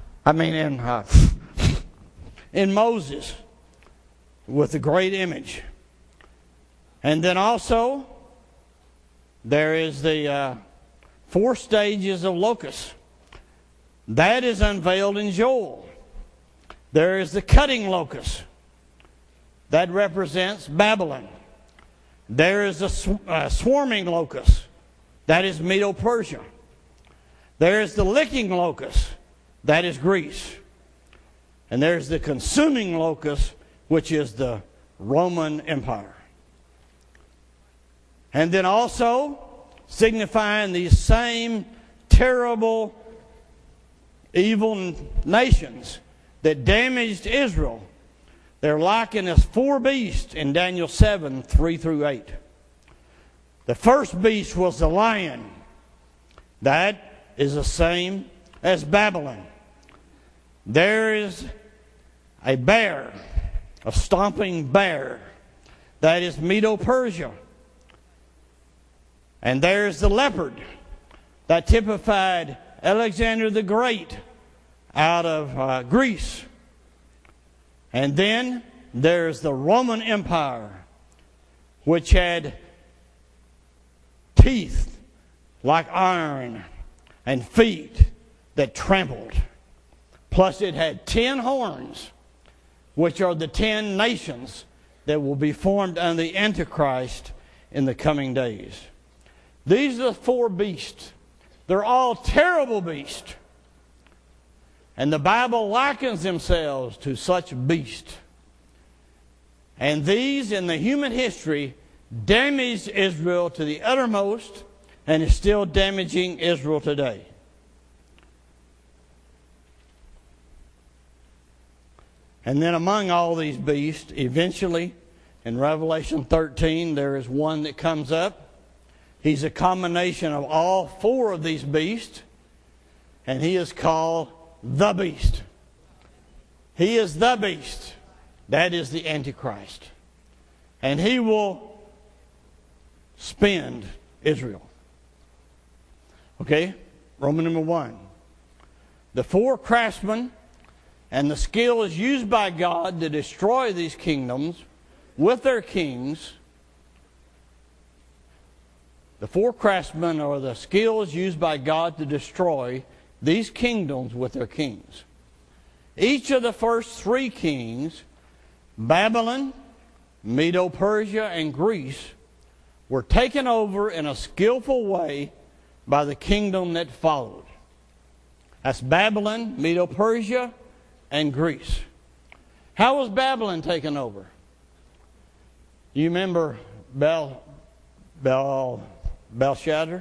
In Moses with the great image. And then also there is the 4 stages of locusts. That is unveiled in Joel. There is the cutting locust. That represents Babylon. There is the swarming locust. That is Medo-Persia. There is the licking locust. That is Greece. And there's the consuming locust, which is the Roman Empire. And then also, signifying these same terrible, evil nations that damaged Israel, they're likened as four beasts in Daniel 7, 3 through 8. The first beast was the lion. That is the same as Babylon. There is a bear, a stomping bear. That is Medo-Persia. And there's the leopard. That typified Alexander the Great out of Greece. And then there's the Roman Empire, which had teeth like iron and feet that trampled. Plus it had 10 horns, which are the 10 nations that will be formed under the Antichrist in the coming days. These are the four beasts. They're all terrible beasts. And the Bible likens themselves to such beasts. And these, in the human history, damaged Israel to the uttermost and is still damaging Israel today. And then among all these beasts, eventually, in Revelation 13, there is one that comes up. He's a combination of all four of these beasts, and he is called the beast. He is the beast. That is the Antichrist. And he will spend Israel. Okay? Roman number 1. The four craftsmen and the skill is used by God to destroy these kingdoms with their kings. The four craftsmen are the skills used by God to destroy these kingdoms with their kings. Each of the first three kings, Babylon, Medo-Persia, and Greece, were taken over in a skillful way by the kingdom that followed. That's Babylon, Medo-Persia, and Greece. How was Babylon taken over? You remember Belshazzar?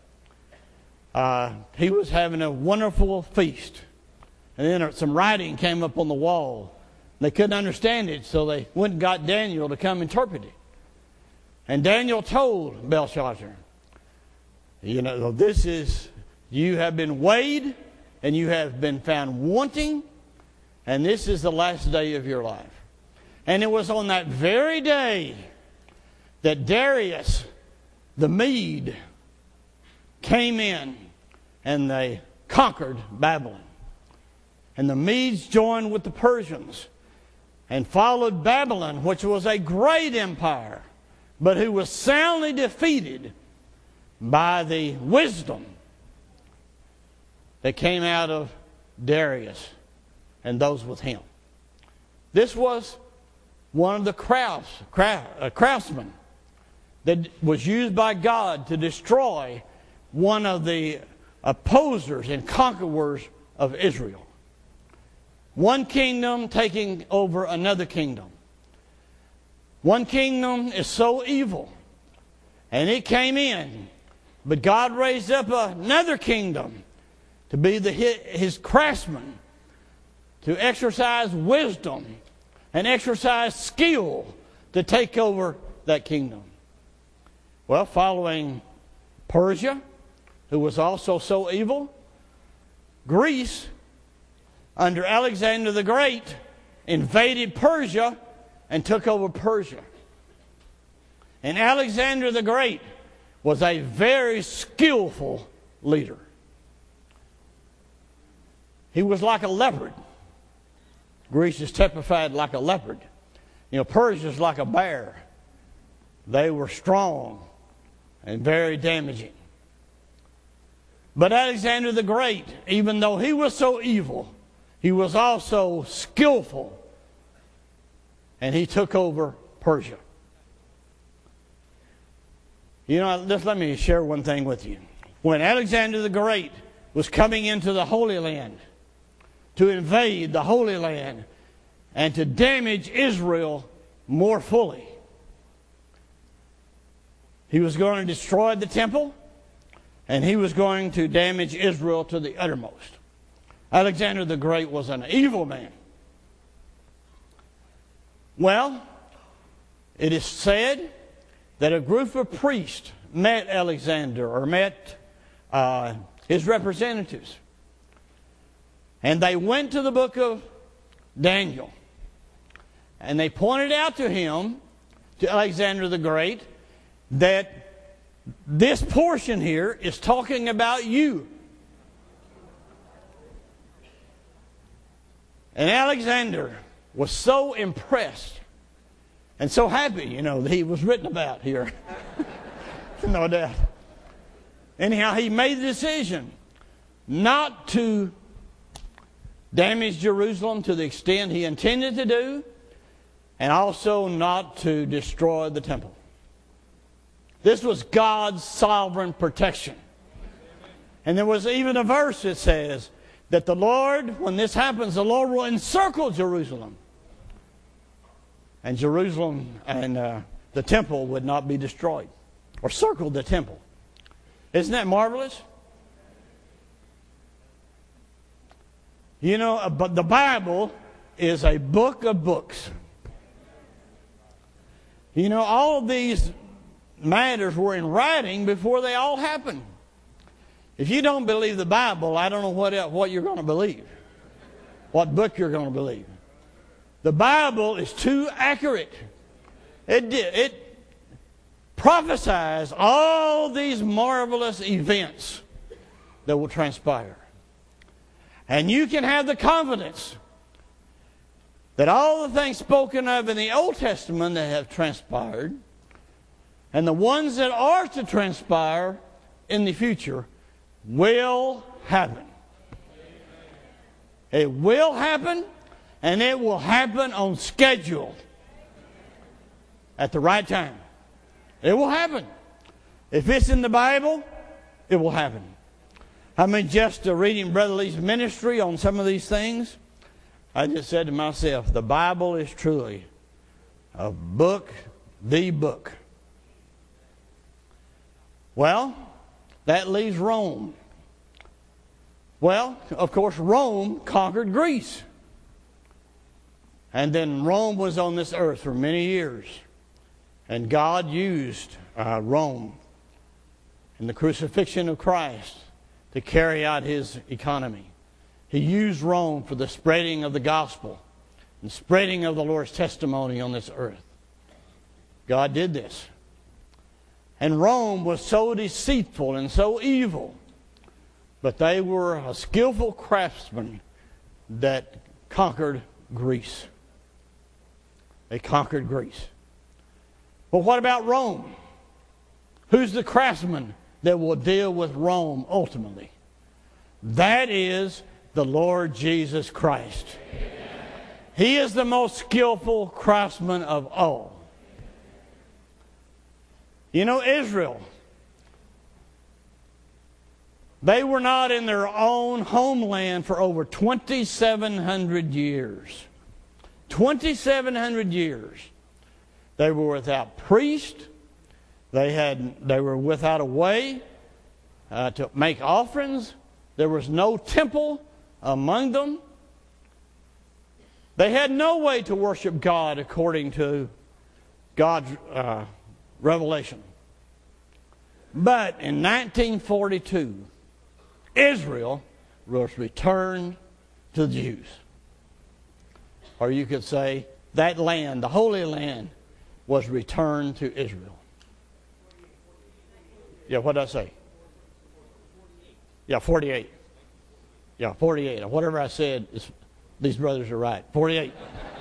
He was having a wonderful feast. And then some writing came up on the wall. They couldn't understand it, so they went and got Daniel to come interpret it. And Daniel told Belshazzar, you know, you have been weighed and you have been found wanting, and this is the last day of your life. And it was on that very day that Darius the Mede came in and they conquered Babylon. And the Medes joined with the Persians and followed Babylon, which was a great empire, but who was soundly defeated by the wisdom that came out of Darius and those with him. This was one of the craftsmen that was used by God to destroy one of the opposers and conquerors of Israel. One kingdom taking over another kingdom. One kingdom is so evil, and it came in, but God raised up another kingdom to be his craftsman, to exercise wisdom and exercise skill to take over that kingdom. Well, following Persia, who was also so evil, Greece, under Alexander the Great, invaded Persia and took over Persia. And Alexander the Great was a very skillful leader. He was like a leopard. Greece is typified like a leopard. You know, Persia is like a bear. They were strong and very damaging. But Alexander the Great, even though he was so evil, he was also skillful. And he took over Persia. You know, just let me share one thing with you. When Alexander the Great was coming into the Holy Land, to invade the Holy Land, and to damage Israel more fully, he was going to destroy the temple, and he was going to damage Israel to the uttermost. Alexander the Great was an evil man. Well, it is said that a group of priests met Alexander, or met his representatives. And they went to the book of Daniel. And they pointed out to him, to Alexander the Great, that this portion here is talking about you. And Alexander was so impressed and so happy, you know, that he was written about here. No doubt. Anyhow, he made the decision not to damage Jerusalem to the extent he intended to do, and also not to destroy the temple. This was God's sovereign protection. And there was even a verse that says that the Lord, when this happens, the Lord will encircle Jerusalem. And Jerusalem and the temple would not be destroyed, or circle the temple. Isn't that marvelous? You know, but the Bible is a book of books. You know, all of these matters were in writing before they all happened. If you don't believe the Bible, I don't know what you're going to believe. What book you're going to believe. The Bible is too accurate. It prophesies all these marvelous events that will transpire. And you can have the confidence that all the things spoken of in the Old Testament that have transpired, and the ones that are to transpire in the future, will happen. It will happen, and it will happen on schedule at the right time. It will happen. If it's in the Bible, it will happen. I mean, just reading Brother Lee's ministry on some of these things, I just said to myself, the Bible is truly a book, the book. Well, that leaves Rome. Well, of course, Rome conquered Greece. And then Rome was on this earth for many years. And God used Rome in the crucifixion of Christ to carry out His economy. He used Rome for the spreading of the gospel and spreading of the Lord's testimony on this earth. God did this. And Rome was so deceitful and so evil, but they were a skillful craftsman that conquered Greece. They conquered Greece. But what about Rome? Who's the craftsman that will deal with Rome ultimately? That is the Lord Jesus Christ. Amen. He is the most skillful craftsman of all. You know, Israel, they were not in their own homeland for over 2,700 years. 2,700 years. They were without priest. They were without a way to make offerings. There was no temple among them. They had no way to worship God according to God's revelation. But in 1942, Israel was returned to the Jews. Or you could say that land, the Holy Land, was returned to Israel. Yeah, what did I say? Yeah, 48. Yeah, 48. Whatever I said, these brothers are right. 48.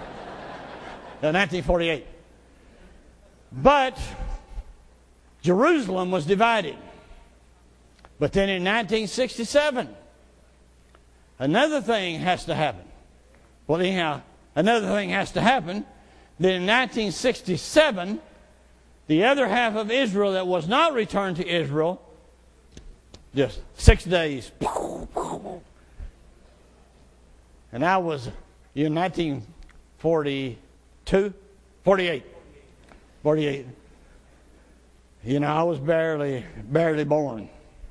1948. But Jerusalem was divided. But then in 1967, another thing has to happen. Well, anyhow, another thing has to happen. Then in 1967, the other half of Israel that was not returned to Israel, just 6 days. And I was in 1942, 48. You know, I was barely born.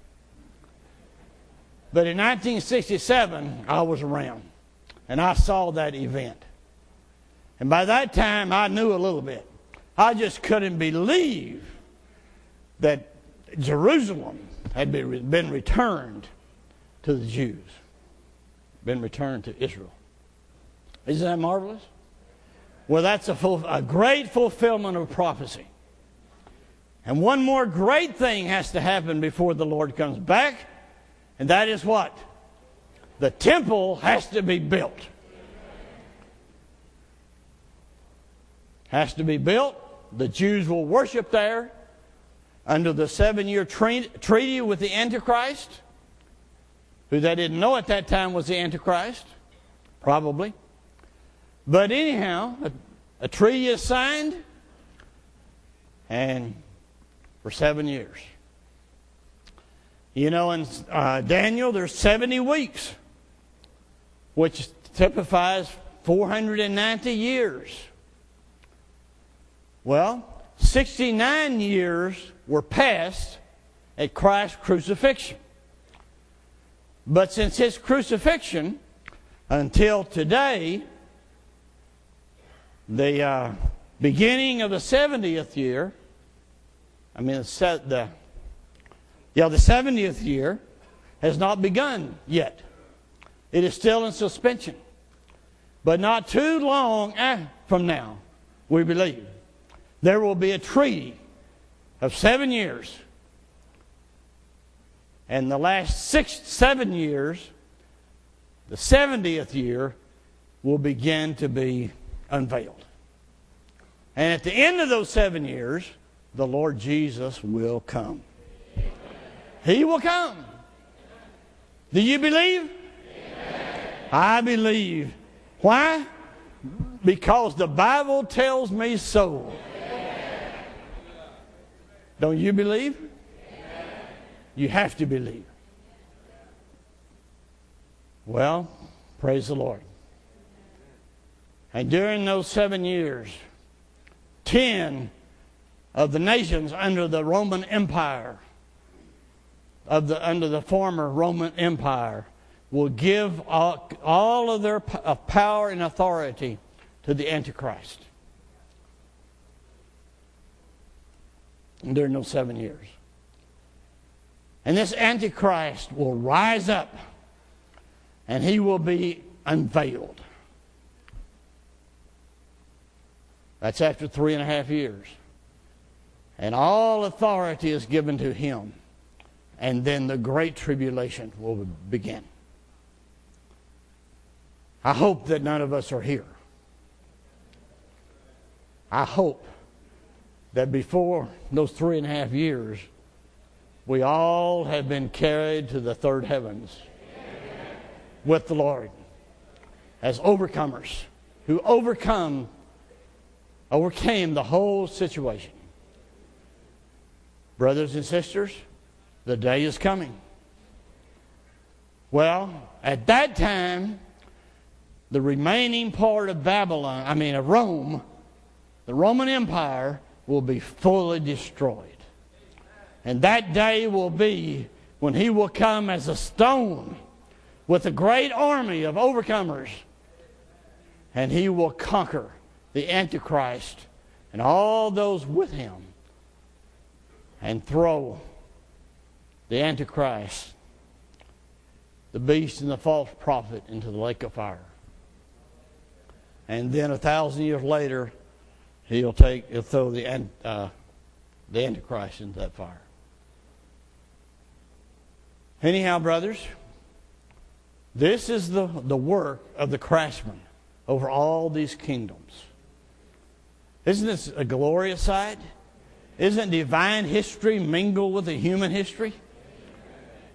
But in 1967, I was around. And I saw that event. And by that time, I knew a little bit. I just couldn't believe that Jerusalem had been returned to the Jews. Been returned to Israel. Isn't that marvelous? Well, that's a great fulfillment of prophecy. And one more great thing has to happen before the Lord comes back. And that is what? The temple has to be built. Has to be built. The Jews will worship there under the 7-year treaty with the Antichrist, who they didn't know at that time was the Antichrist, probably. But anyhow, a treaty is signed, and for 7 years. You know, in Daniel, there's 70 weeks, which typifies 490 years. Well, 69 years were passed at Christ's crucifixion. But since his crucifixion until today, the beginning of the 70th year, the 70th year has not begun yet. It is still in suspension. But not too long from now, we believe, there will be a treaty of 7 years. And the last 7 years, the 70th year, will begin to be unveiled. And at the end of those 7 years, the Lord Jesus will come. He will come. Do you believe? Amen. I believe. Why? Because the Bible tells me so. Amen. Don't you believe? Amen. You have to believe. Well, praise the Lord. And during those 7 years, 10 of the nations under the Roman Empire, under the former Roman Empire, will give all of their power and authority to the Antichrist during those 7 years. And this Antichrist will rise up and he will be unveiled. That's after 3.5 years. And all authority is given to him. And then the great tribulation will begin. I hope that none of us are here. I hope that before those 3.5 years, we all have been carried to the third heavens with the Lord as overcomers who overcame the whole situation. Brothers and sisters, the day is coming. Well, at that time, the remaining part of Rome, the Roman Empire, will be fully destroyed. And that day will be when he will come as a stone with a great army of overcomers. And he will conquer the Antichrist and all those with him and throw the Antichrist, the beast and the false prophet, into the lake of fire. And then 1,000 years later, he'll throw the Antichrist into that fire. Anyhow, brothers, this is the work of the craftsman over all these kingdoms. Isn't this a glorious sight? Isn't divine history mingled with the human history?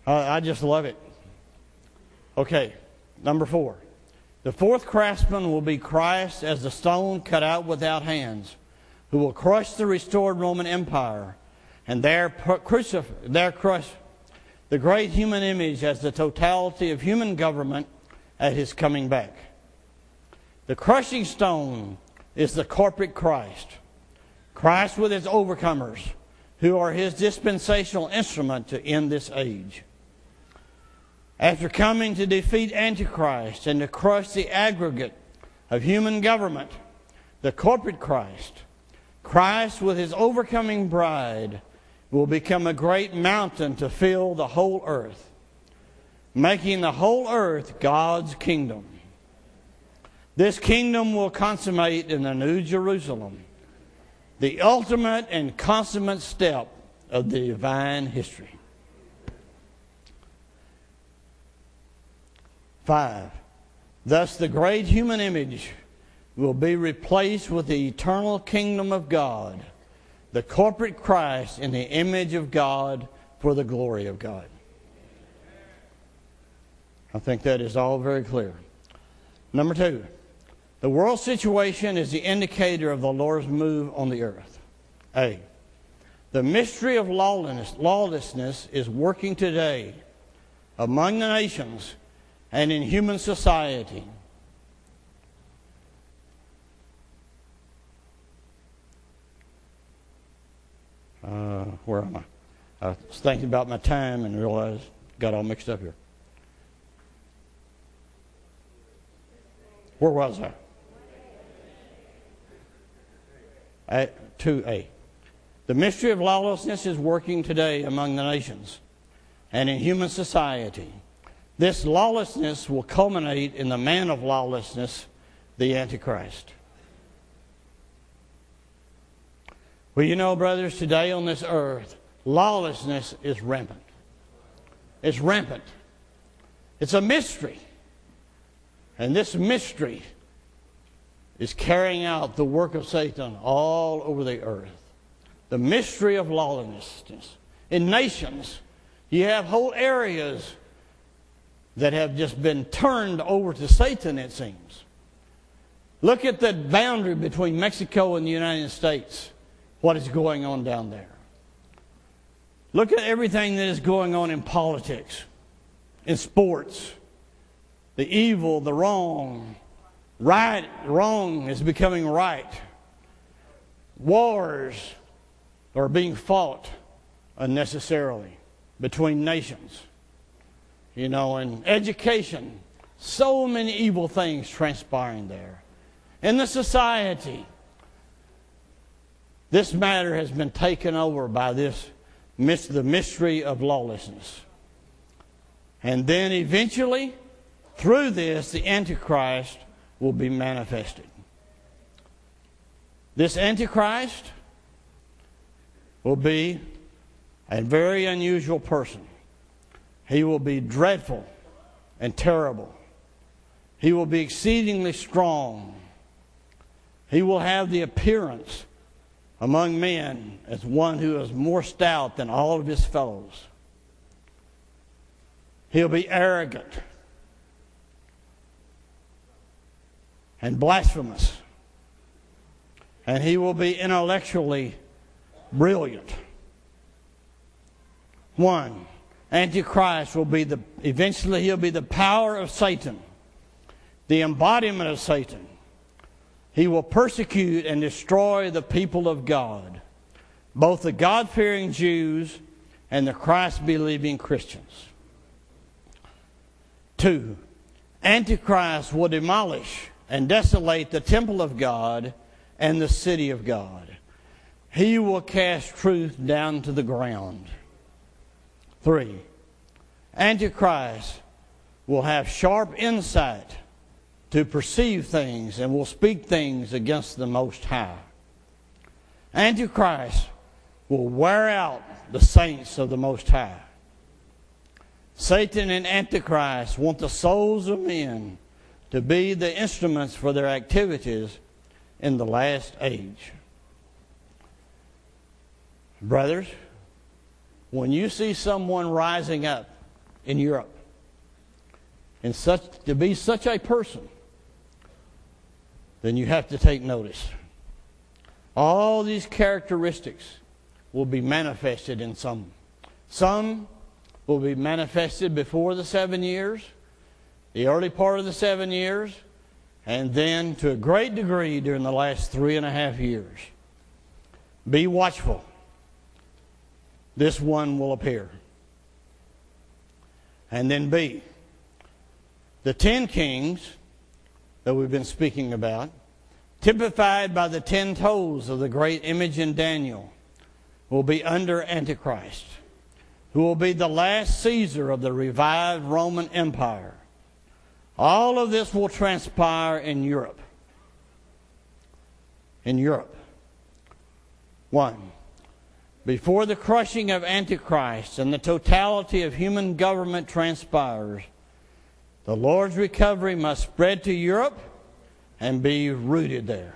I just love it. Okay, number 4. The fourth craftsman will be Christ as the stone cut out without hands, who will crush the restored Roman Empire, and there crush the great human image as the totality of human government at His coming back. The crushing stone is the corporate Christ. Christ with His overcomers, who are His dispensational instrument to end this age. After coming to defeat Antichrist and to crush the aggregate of human government, the corporate Christ, Christ with His overcoming bride, will become a great mountain to fill the whole earth, making the whole earth God's kingdom. This kingdom will consummate in the New Jerusalem, the ultimate and consummate step of the divine history. 5. Thus the great human image will be replaced with the eternal kingdom of God, the corporate Christ in the image of God for the glory of God. I think that is all very clear. Number 2. The world situation is the indicator of the Lord's move on the earth. A. The mystery of lawlessness is working today among the nations and in human society. Where am I? I was thinking about my time and realized got all mixed up here. Where was I? 2A. The mystery of lawlessness is working today among the nations and in human society. This lawlessness will culminate in the man of lawlessness, the Antichrist. Well, you know, brothers, today on this earth, lawlessness is rampant. It's rampant. It's a mystery. And this mystery is carrying out the work of Satan all over the earth. The mystery of lawlessness. In nations, you have whole areas that have just been turned over to Satan, it seems. Look at the boundary between Mexico and the United States. What is going on down there? Look at everything that is going on in politics, in sports. The evil, the wrong. Wrong is becoming right. Wars are being fought unnecessarily between nations. You know, in education, so many evil things transpiring there. In the society, this matter has been taken over by the mystery of lawlessness. And then eventually, through this, the Antichrist will be manifested. This Antichrist will be a very unusual person. He will be dreadful and terrible. He will be exceedingly strong. He will have the appearance among men as one who is more stout than all of his fellows. He'll be arrogant and blasphemous. And he will be intellectually brilliant. 1. Antichrist will be eventually he'll be the power of Satan, the embodiment of Satan. He will persecute and destroy the people of God, both the God-fearing Jews and the Christ-believing Christians. 2. Antichrist will demolish and desolate the temple of God and the city of God. He will cast truth down to the ground. 3. Antichrist will have sharp insight to perceive things and will speak things against the Most High. Antichrist will wear out the saints of the Most High. Satan and Antichrist want the souls of men to be the instruments for their activities in the last age. Brothers, when you see someone rising up in Europe. And to be such a person, then you have to take notice. All these characteristics will be manifested in some. Some will be manifested before the 7 years, the early part of the 7 years, and then to a great degree during the last 3.5 years. Be watchful. This one will appear. And then B, the 10 kings that we've been speaking about, typified by the 10 toes of the great image in Daniel, will be under Antichrist, who will be the last Caesar of the revived Roman Empire. All of this will transpire in Europe. In Europe. 1. Before the crushing of Antichrist and the totality of human government transpires, the Lord's recovery must spread to Europe and be rooted there.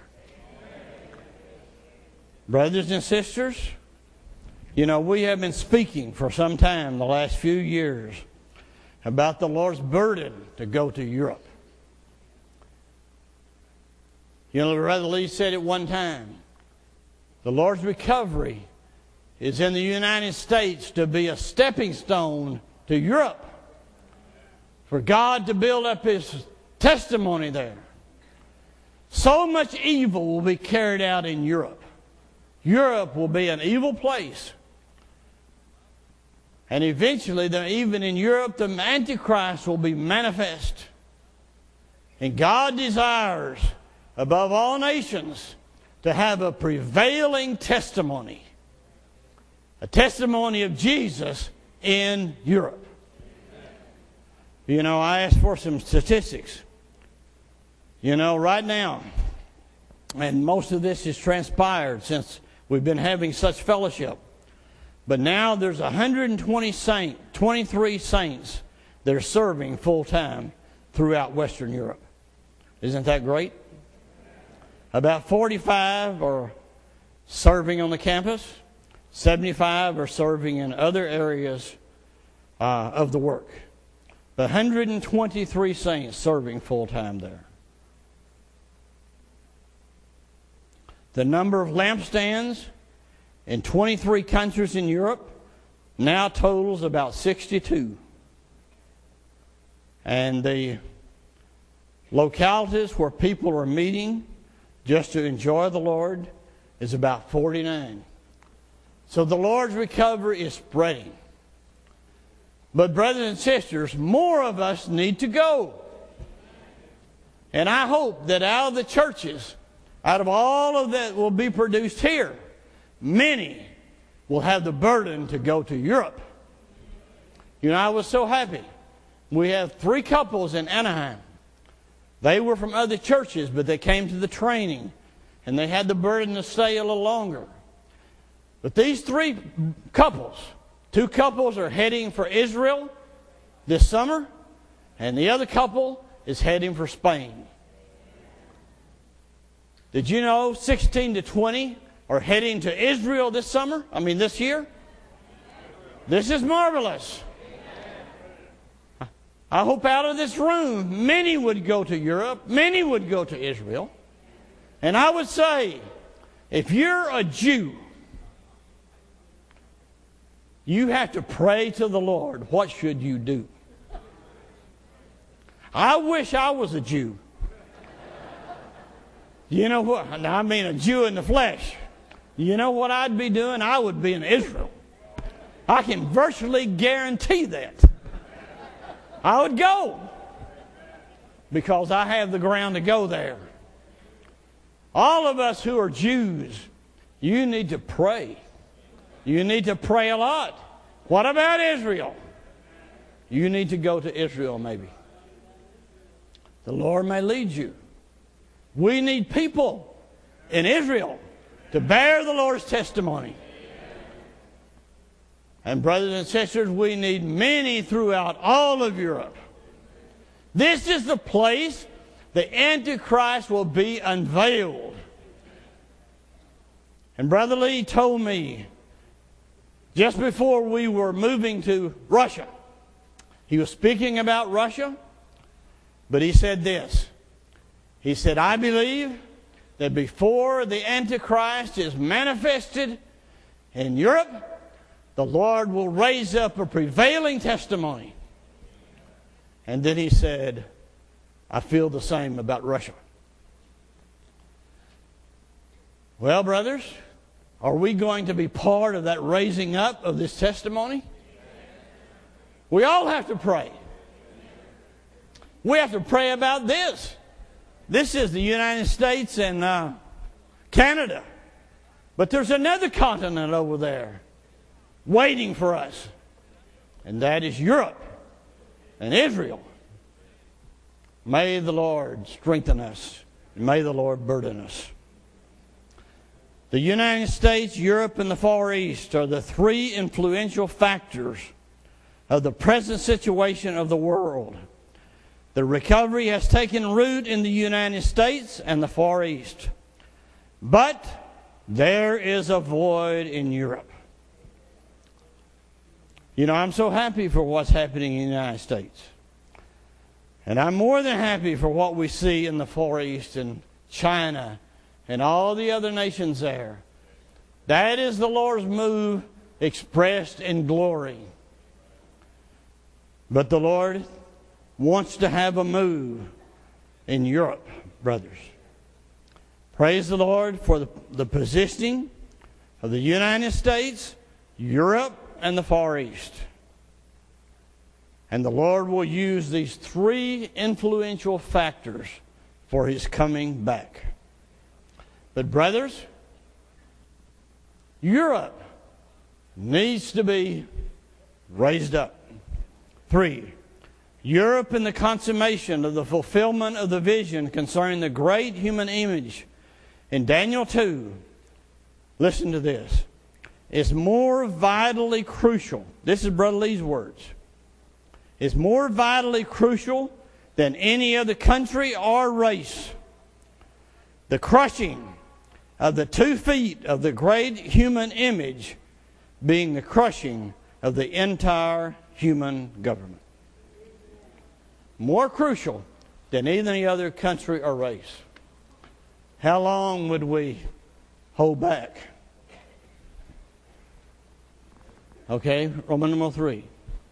Brothers and sisters, you know, we have been speaking for some time, the last few years, about the Lord's burden to go to Europe. You know, Brother Lee said at one time, the Lord's recovery is in the United States to be a stepping stone to Europe, for God to build up His testimony there. So much evil will be carried out in Europe. Europe will be an evil place. And eventually, even in Europe, the Antichrist will be manifest. And God desires, above all nations, to have a prevailing testimony. A testimony of Jesus in Europe. You know, I asked for some statistics. You know, right now, and most of this has transpired since we've been having such fellowship, but now there's 23 saints that are serving full-time throughout Western Europe. Isn't that great? About 45 are serving on the campus. 75 are serving in other areas of the work. 123 saints serving full-time there. The number of lampstands in 23 countries in Europe now totals about 62. And the localities where people are meeting just to enjoy the Lord is about 49. So the Lord's recovery is spreading. But brothers and sisters, more of us need to go. And I hope that out of the churches, out of all of that will be produced here, many will have the burden to go to Europe. You know, I was so happy. We have 3 couples in Anaheim. They were from other churches, but they came to the training, and they had the burden to stay a little longer. But these 3 couples, 2 couples are heading for Israel this summer, and the other couple is heading for Spain. Did you know 16 to 20 are heading to Israel this year? This is marvelous. I hope out of this room, many would go to Europe, many would go to Israel. And I would say, if you're a Jew, you have to pray to the Lord. What should you do? I wish I was a Jew. You know what? I mean a Jew in the flesh. You know what I'd be doing? I would be in Israel. I can virtually guarantee that. I would go because I have the ground to go there. All of us who are Jews, you need to pray. You need to pray a lot. What about Israel? You need to go to Israel maybe. The Lord may lead you. We need people in Israel to bear the Lord's testimony. And brothers and sisters, we need many throughout all of Europe. This is the place the Antichrist will be unveiled. And Brother Lee told me just before we were moving to Russia, He was speaking about Russia, but he said this. He said, I believe that before the Antichrist is manifested in Europe, the Lord will raise up a prevailing testimony. And then he said, I feel the same about Russia. Well, brothers, are we going to be part of that raising up of this testimony? We all have to pray. We have to pray about this. This is the United States and Canada. But there's another continent over there waiting for us. And that is Europe and Israel. May the Lord strengthen us. And may the Lord burden us. The United States, Europe, and the Far East are the three influential factors of the present situation of the world. The recovery has taken root in the United States and the Far East. But there is a void in Europe. You know, I'm so happy for what's happening in the United States. And I'm more than happy for what we see in the Far East and China and all the other nations there. That is the Lord's move expressed in glory. But the Lord wants to have a move in Europe, brothers. Praise the Lord for the positioning of the United States, Europe, and the Far East. And the Lord will use these three influential factors for His coming back. But brothers, Europe needs to be raised up. 3. Europe in the consummation of the fulfillment of the vision concerning the great human image in Daniel 2, listen to this, is more vitally crucial. This is Brother Lee's words. Is more vitally crucial than any other country or race. The crushing of the 2 feet of the great human image being the crushing of the entire human government. More crucial than any other country or race. How long would we hold back? Okay, Roman numeral 3.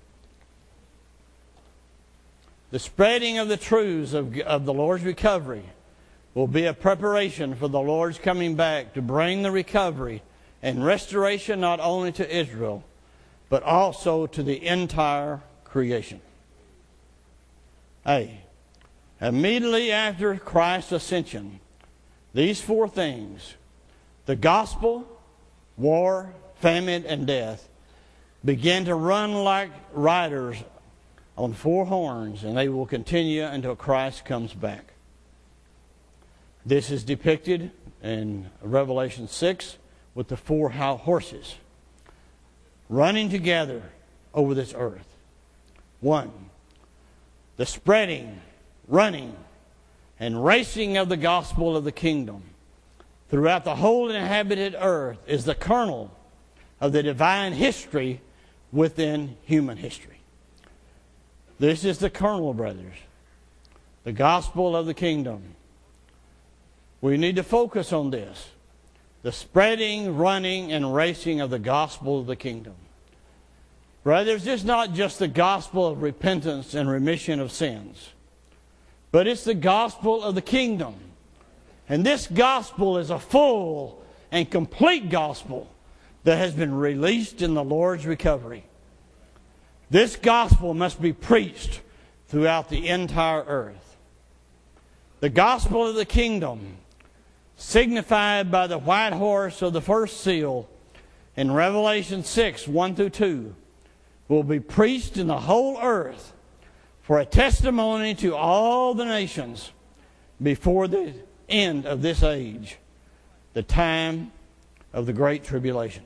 The spreading of the truths of the Lord's recovery will be a preparation for the Lord's coming back to bring the recovery and restoration not only to Israel, but also to the entire creation. A. Immediately after Christ's ascension, these 4 things, the gospel, war, famine, and death, began to run like riders on 4 horns, and they will continue until Christ comes back. This is depicted in Revelation 6 with the 4 horses running together over this earth. 1. The spreading, running, and racing of the gospel of the kingdom throughout the whole inhabited earth is the kernel of the divine history within human history. This is the kernel, brothers. The gospel of the kingdom. We need to focus on this. The spreading, running, and racing of the gospel of the kingdom. Brothers, it's not just the gospel of repentance and remission of sins, but it's the gospel of the kingdom. And this gospel is a full and complete gospel that has been released in the Lord's recovery. This gospel must be preached throughout the entire earth. The gospel of the kingdom, signified by the white horse of the first seal in Revelation 6, 1 through 2, will be preached in the whole earth for a testimony to all the nations before the end of this age, the time of the Great Tribulation.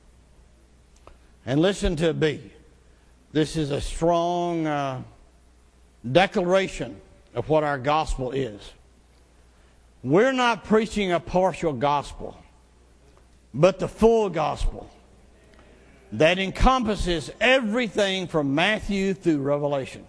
And listen to B. This is a strong declaration of what our gospel is. We're not preaching a partial gospel, but the full gospel. that encompasses everything from Matthew through Revelation.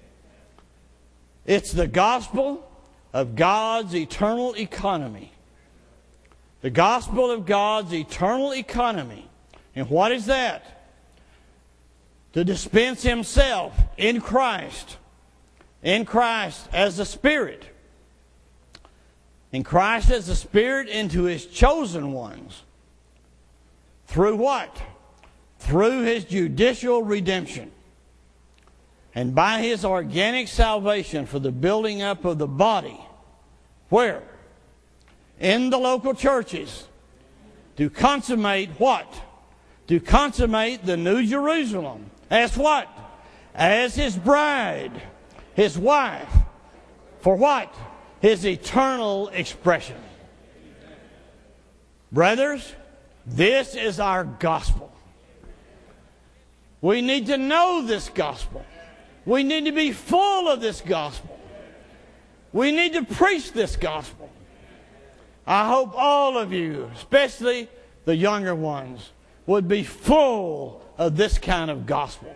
It's the gospel of God's eternal economy. The gospel of God's eternal economy. And what is that? To dispense Himself in Christ as the Spirit. In Christ as the Spirit into His chosen ones. Through what? Through His judicial redemption. And by His organic salvation for the building up of the body. Where? In the local churches. To consummate what? To consummate the New Jerusalem. As what? As His bride. His wife. For what? His eternal expression. Brothers, this is our gospel. We need to know this gospel. We need to be full of this gospel. We need to preach this gospel. I hope all of you, especially the younger ones, would be full of this kind of gospel.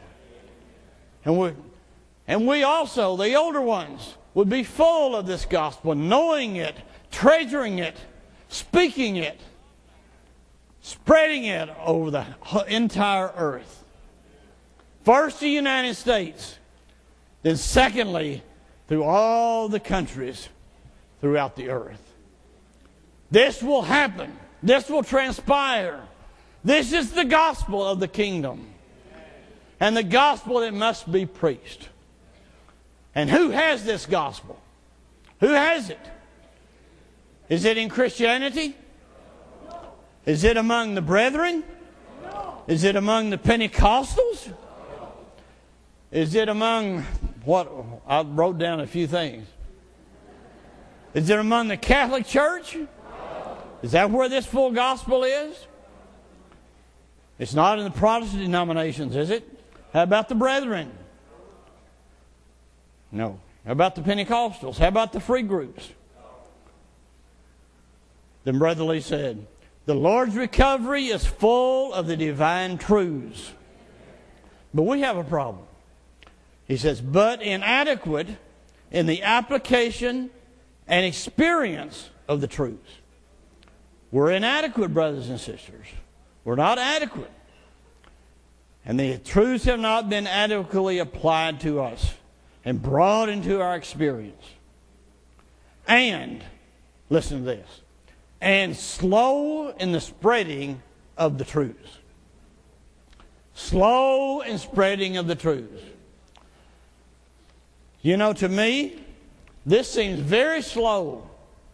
And we also, the older ones, would be full of this gospel, knowing it, treasuring it, speaking it, spreading it over the entire earth. First, the United States. Then secondly, through all the countries throughout the earth. This will happen. This will transpire. This is the gospel of the kingdom. And the gospel that must be preached. And who has this gospel? Who has it? Is it in Christianity? Is it among the brethren? Is it among the Pentecostals? Is it among what? I wrote down a few things. Is it among the Catholic Church? Is that where this full gospel is? It's not in the Protestant denominations, is it? How about the brethren? No. How about the Pentecostals? How about the free groups? Then Brother Lee said, the Lord's recovery is full of the divine truths. But we have a problem. He says, but inadequate in the application and experience of the truths. We're inadequate, brothers and sisters. We're not adequate. And the truths have not been adequately applied to us and brought into our experience. And, listen to this, and slow in the spreading of the truths. Slow in spreading of the truths. You know, to me, this seems very slow.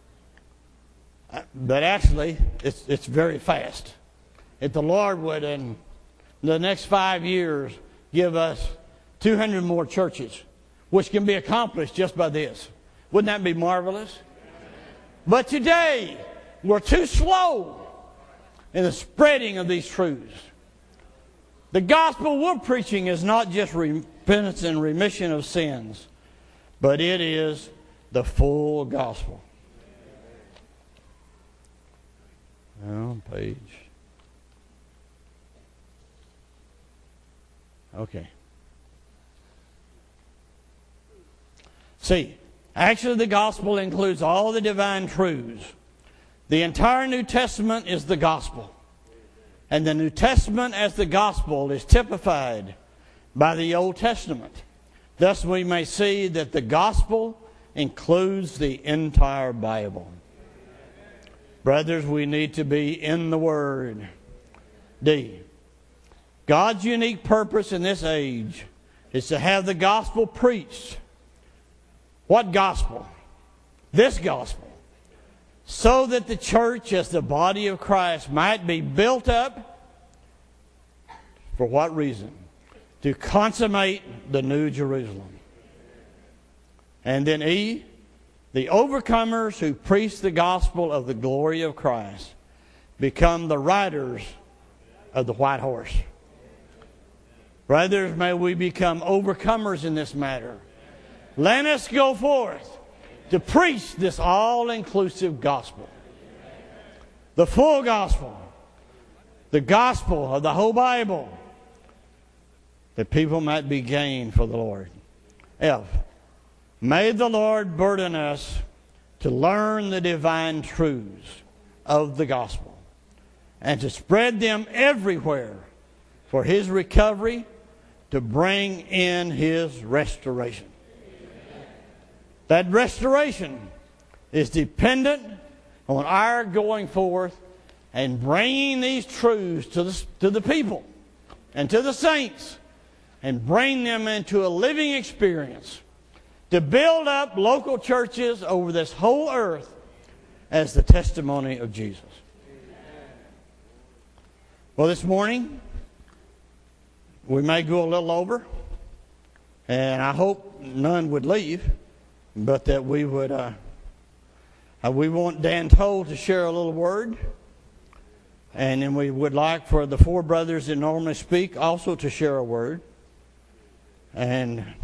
But actually, it's very fast. If the Lord would, in the next 5 years, give us 200 more churches, which can be accomplished just by this. Wouldn't that be marvelous? But today, we're too slow in the spreading of these truths. The gospel we're preaching is not just repentance and remission of sins, but it is the full gospel. Page. Okay. See, actually the gospel includes all the divine truths. The entire New Testament is the gospel. And the New Testament as the gospel is typified by the Old Testament. Thus we may see that the gospel includes the entire Bible. Brothers, we need to be in the Word. D. God's unique purpose in this age is to have the gospel preached. What gospel? This gospel. So that the church as the body of Christ might be built up. For what reason? To consummate the New Jerusalem. And then E. The overcomers who preach the gospel of the glory of Christ become the riders of the white horse. Brothers, may we become overcomers in this matter. Let us go forth to preach this all-inclusive gospel. The full gospel. The gospel of the whole Bible. that people might be gained for the Lord. F, may the Lord burden us to learn the divine truths of the gospel and to spread them everywhere for His recovery, to bring in His restoration. That restoration is dependent on our going forth and bringing these truths to the people and to the saints, and bring them into a living experience to build up local churches over this whole earth as the testimony of Jesus. Well, this morning we may go a little over, and I hope none would leave, but that we would. We want Dan Toll to share a little word, and then we would like for the four brothers that normally speak also to share a word. And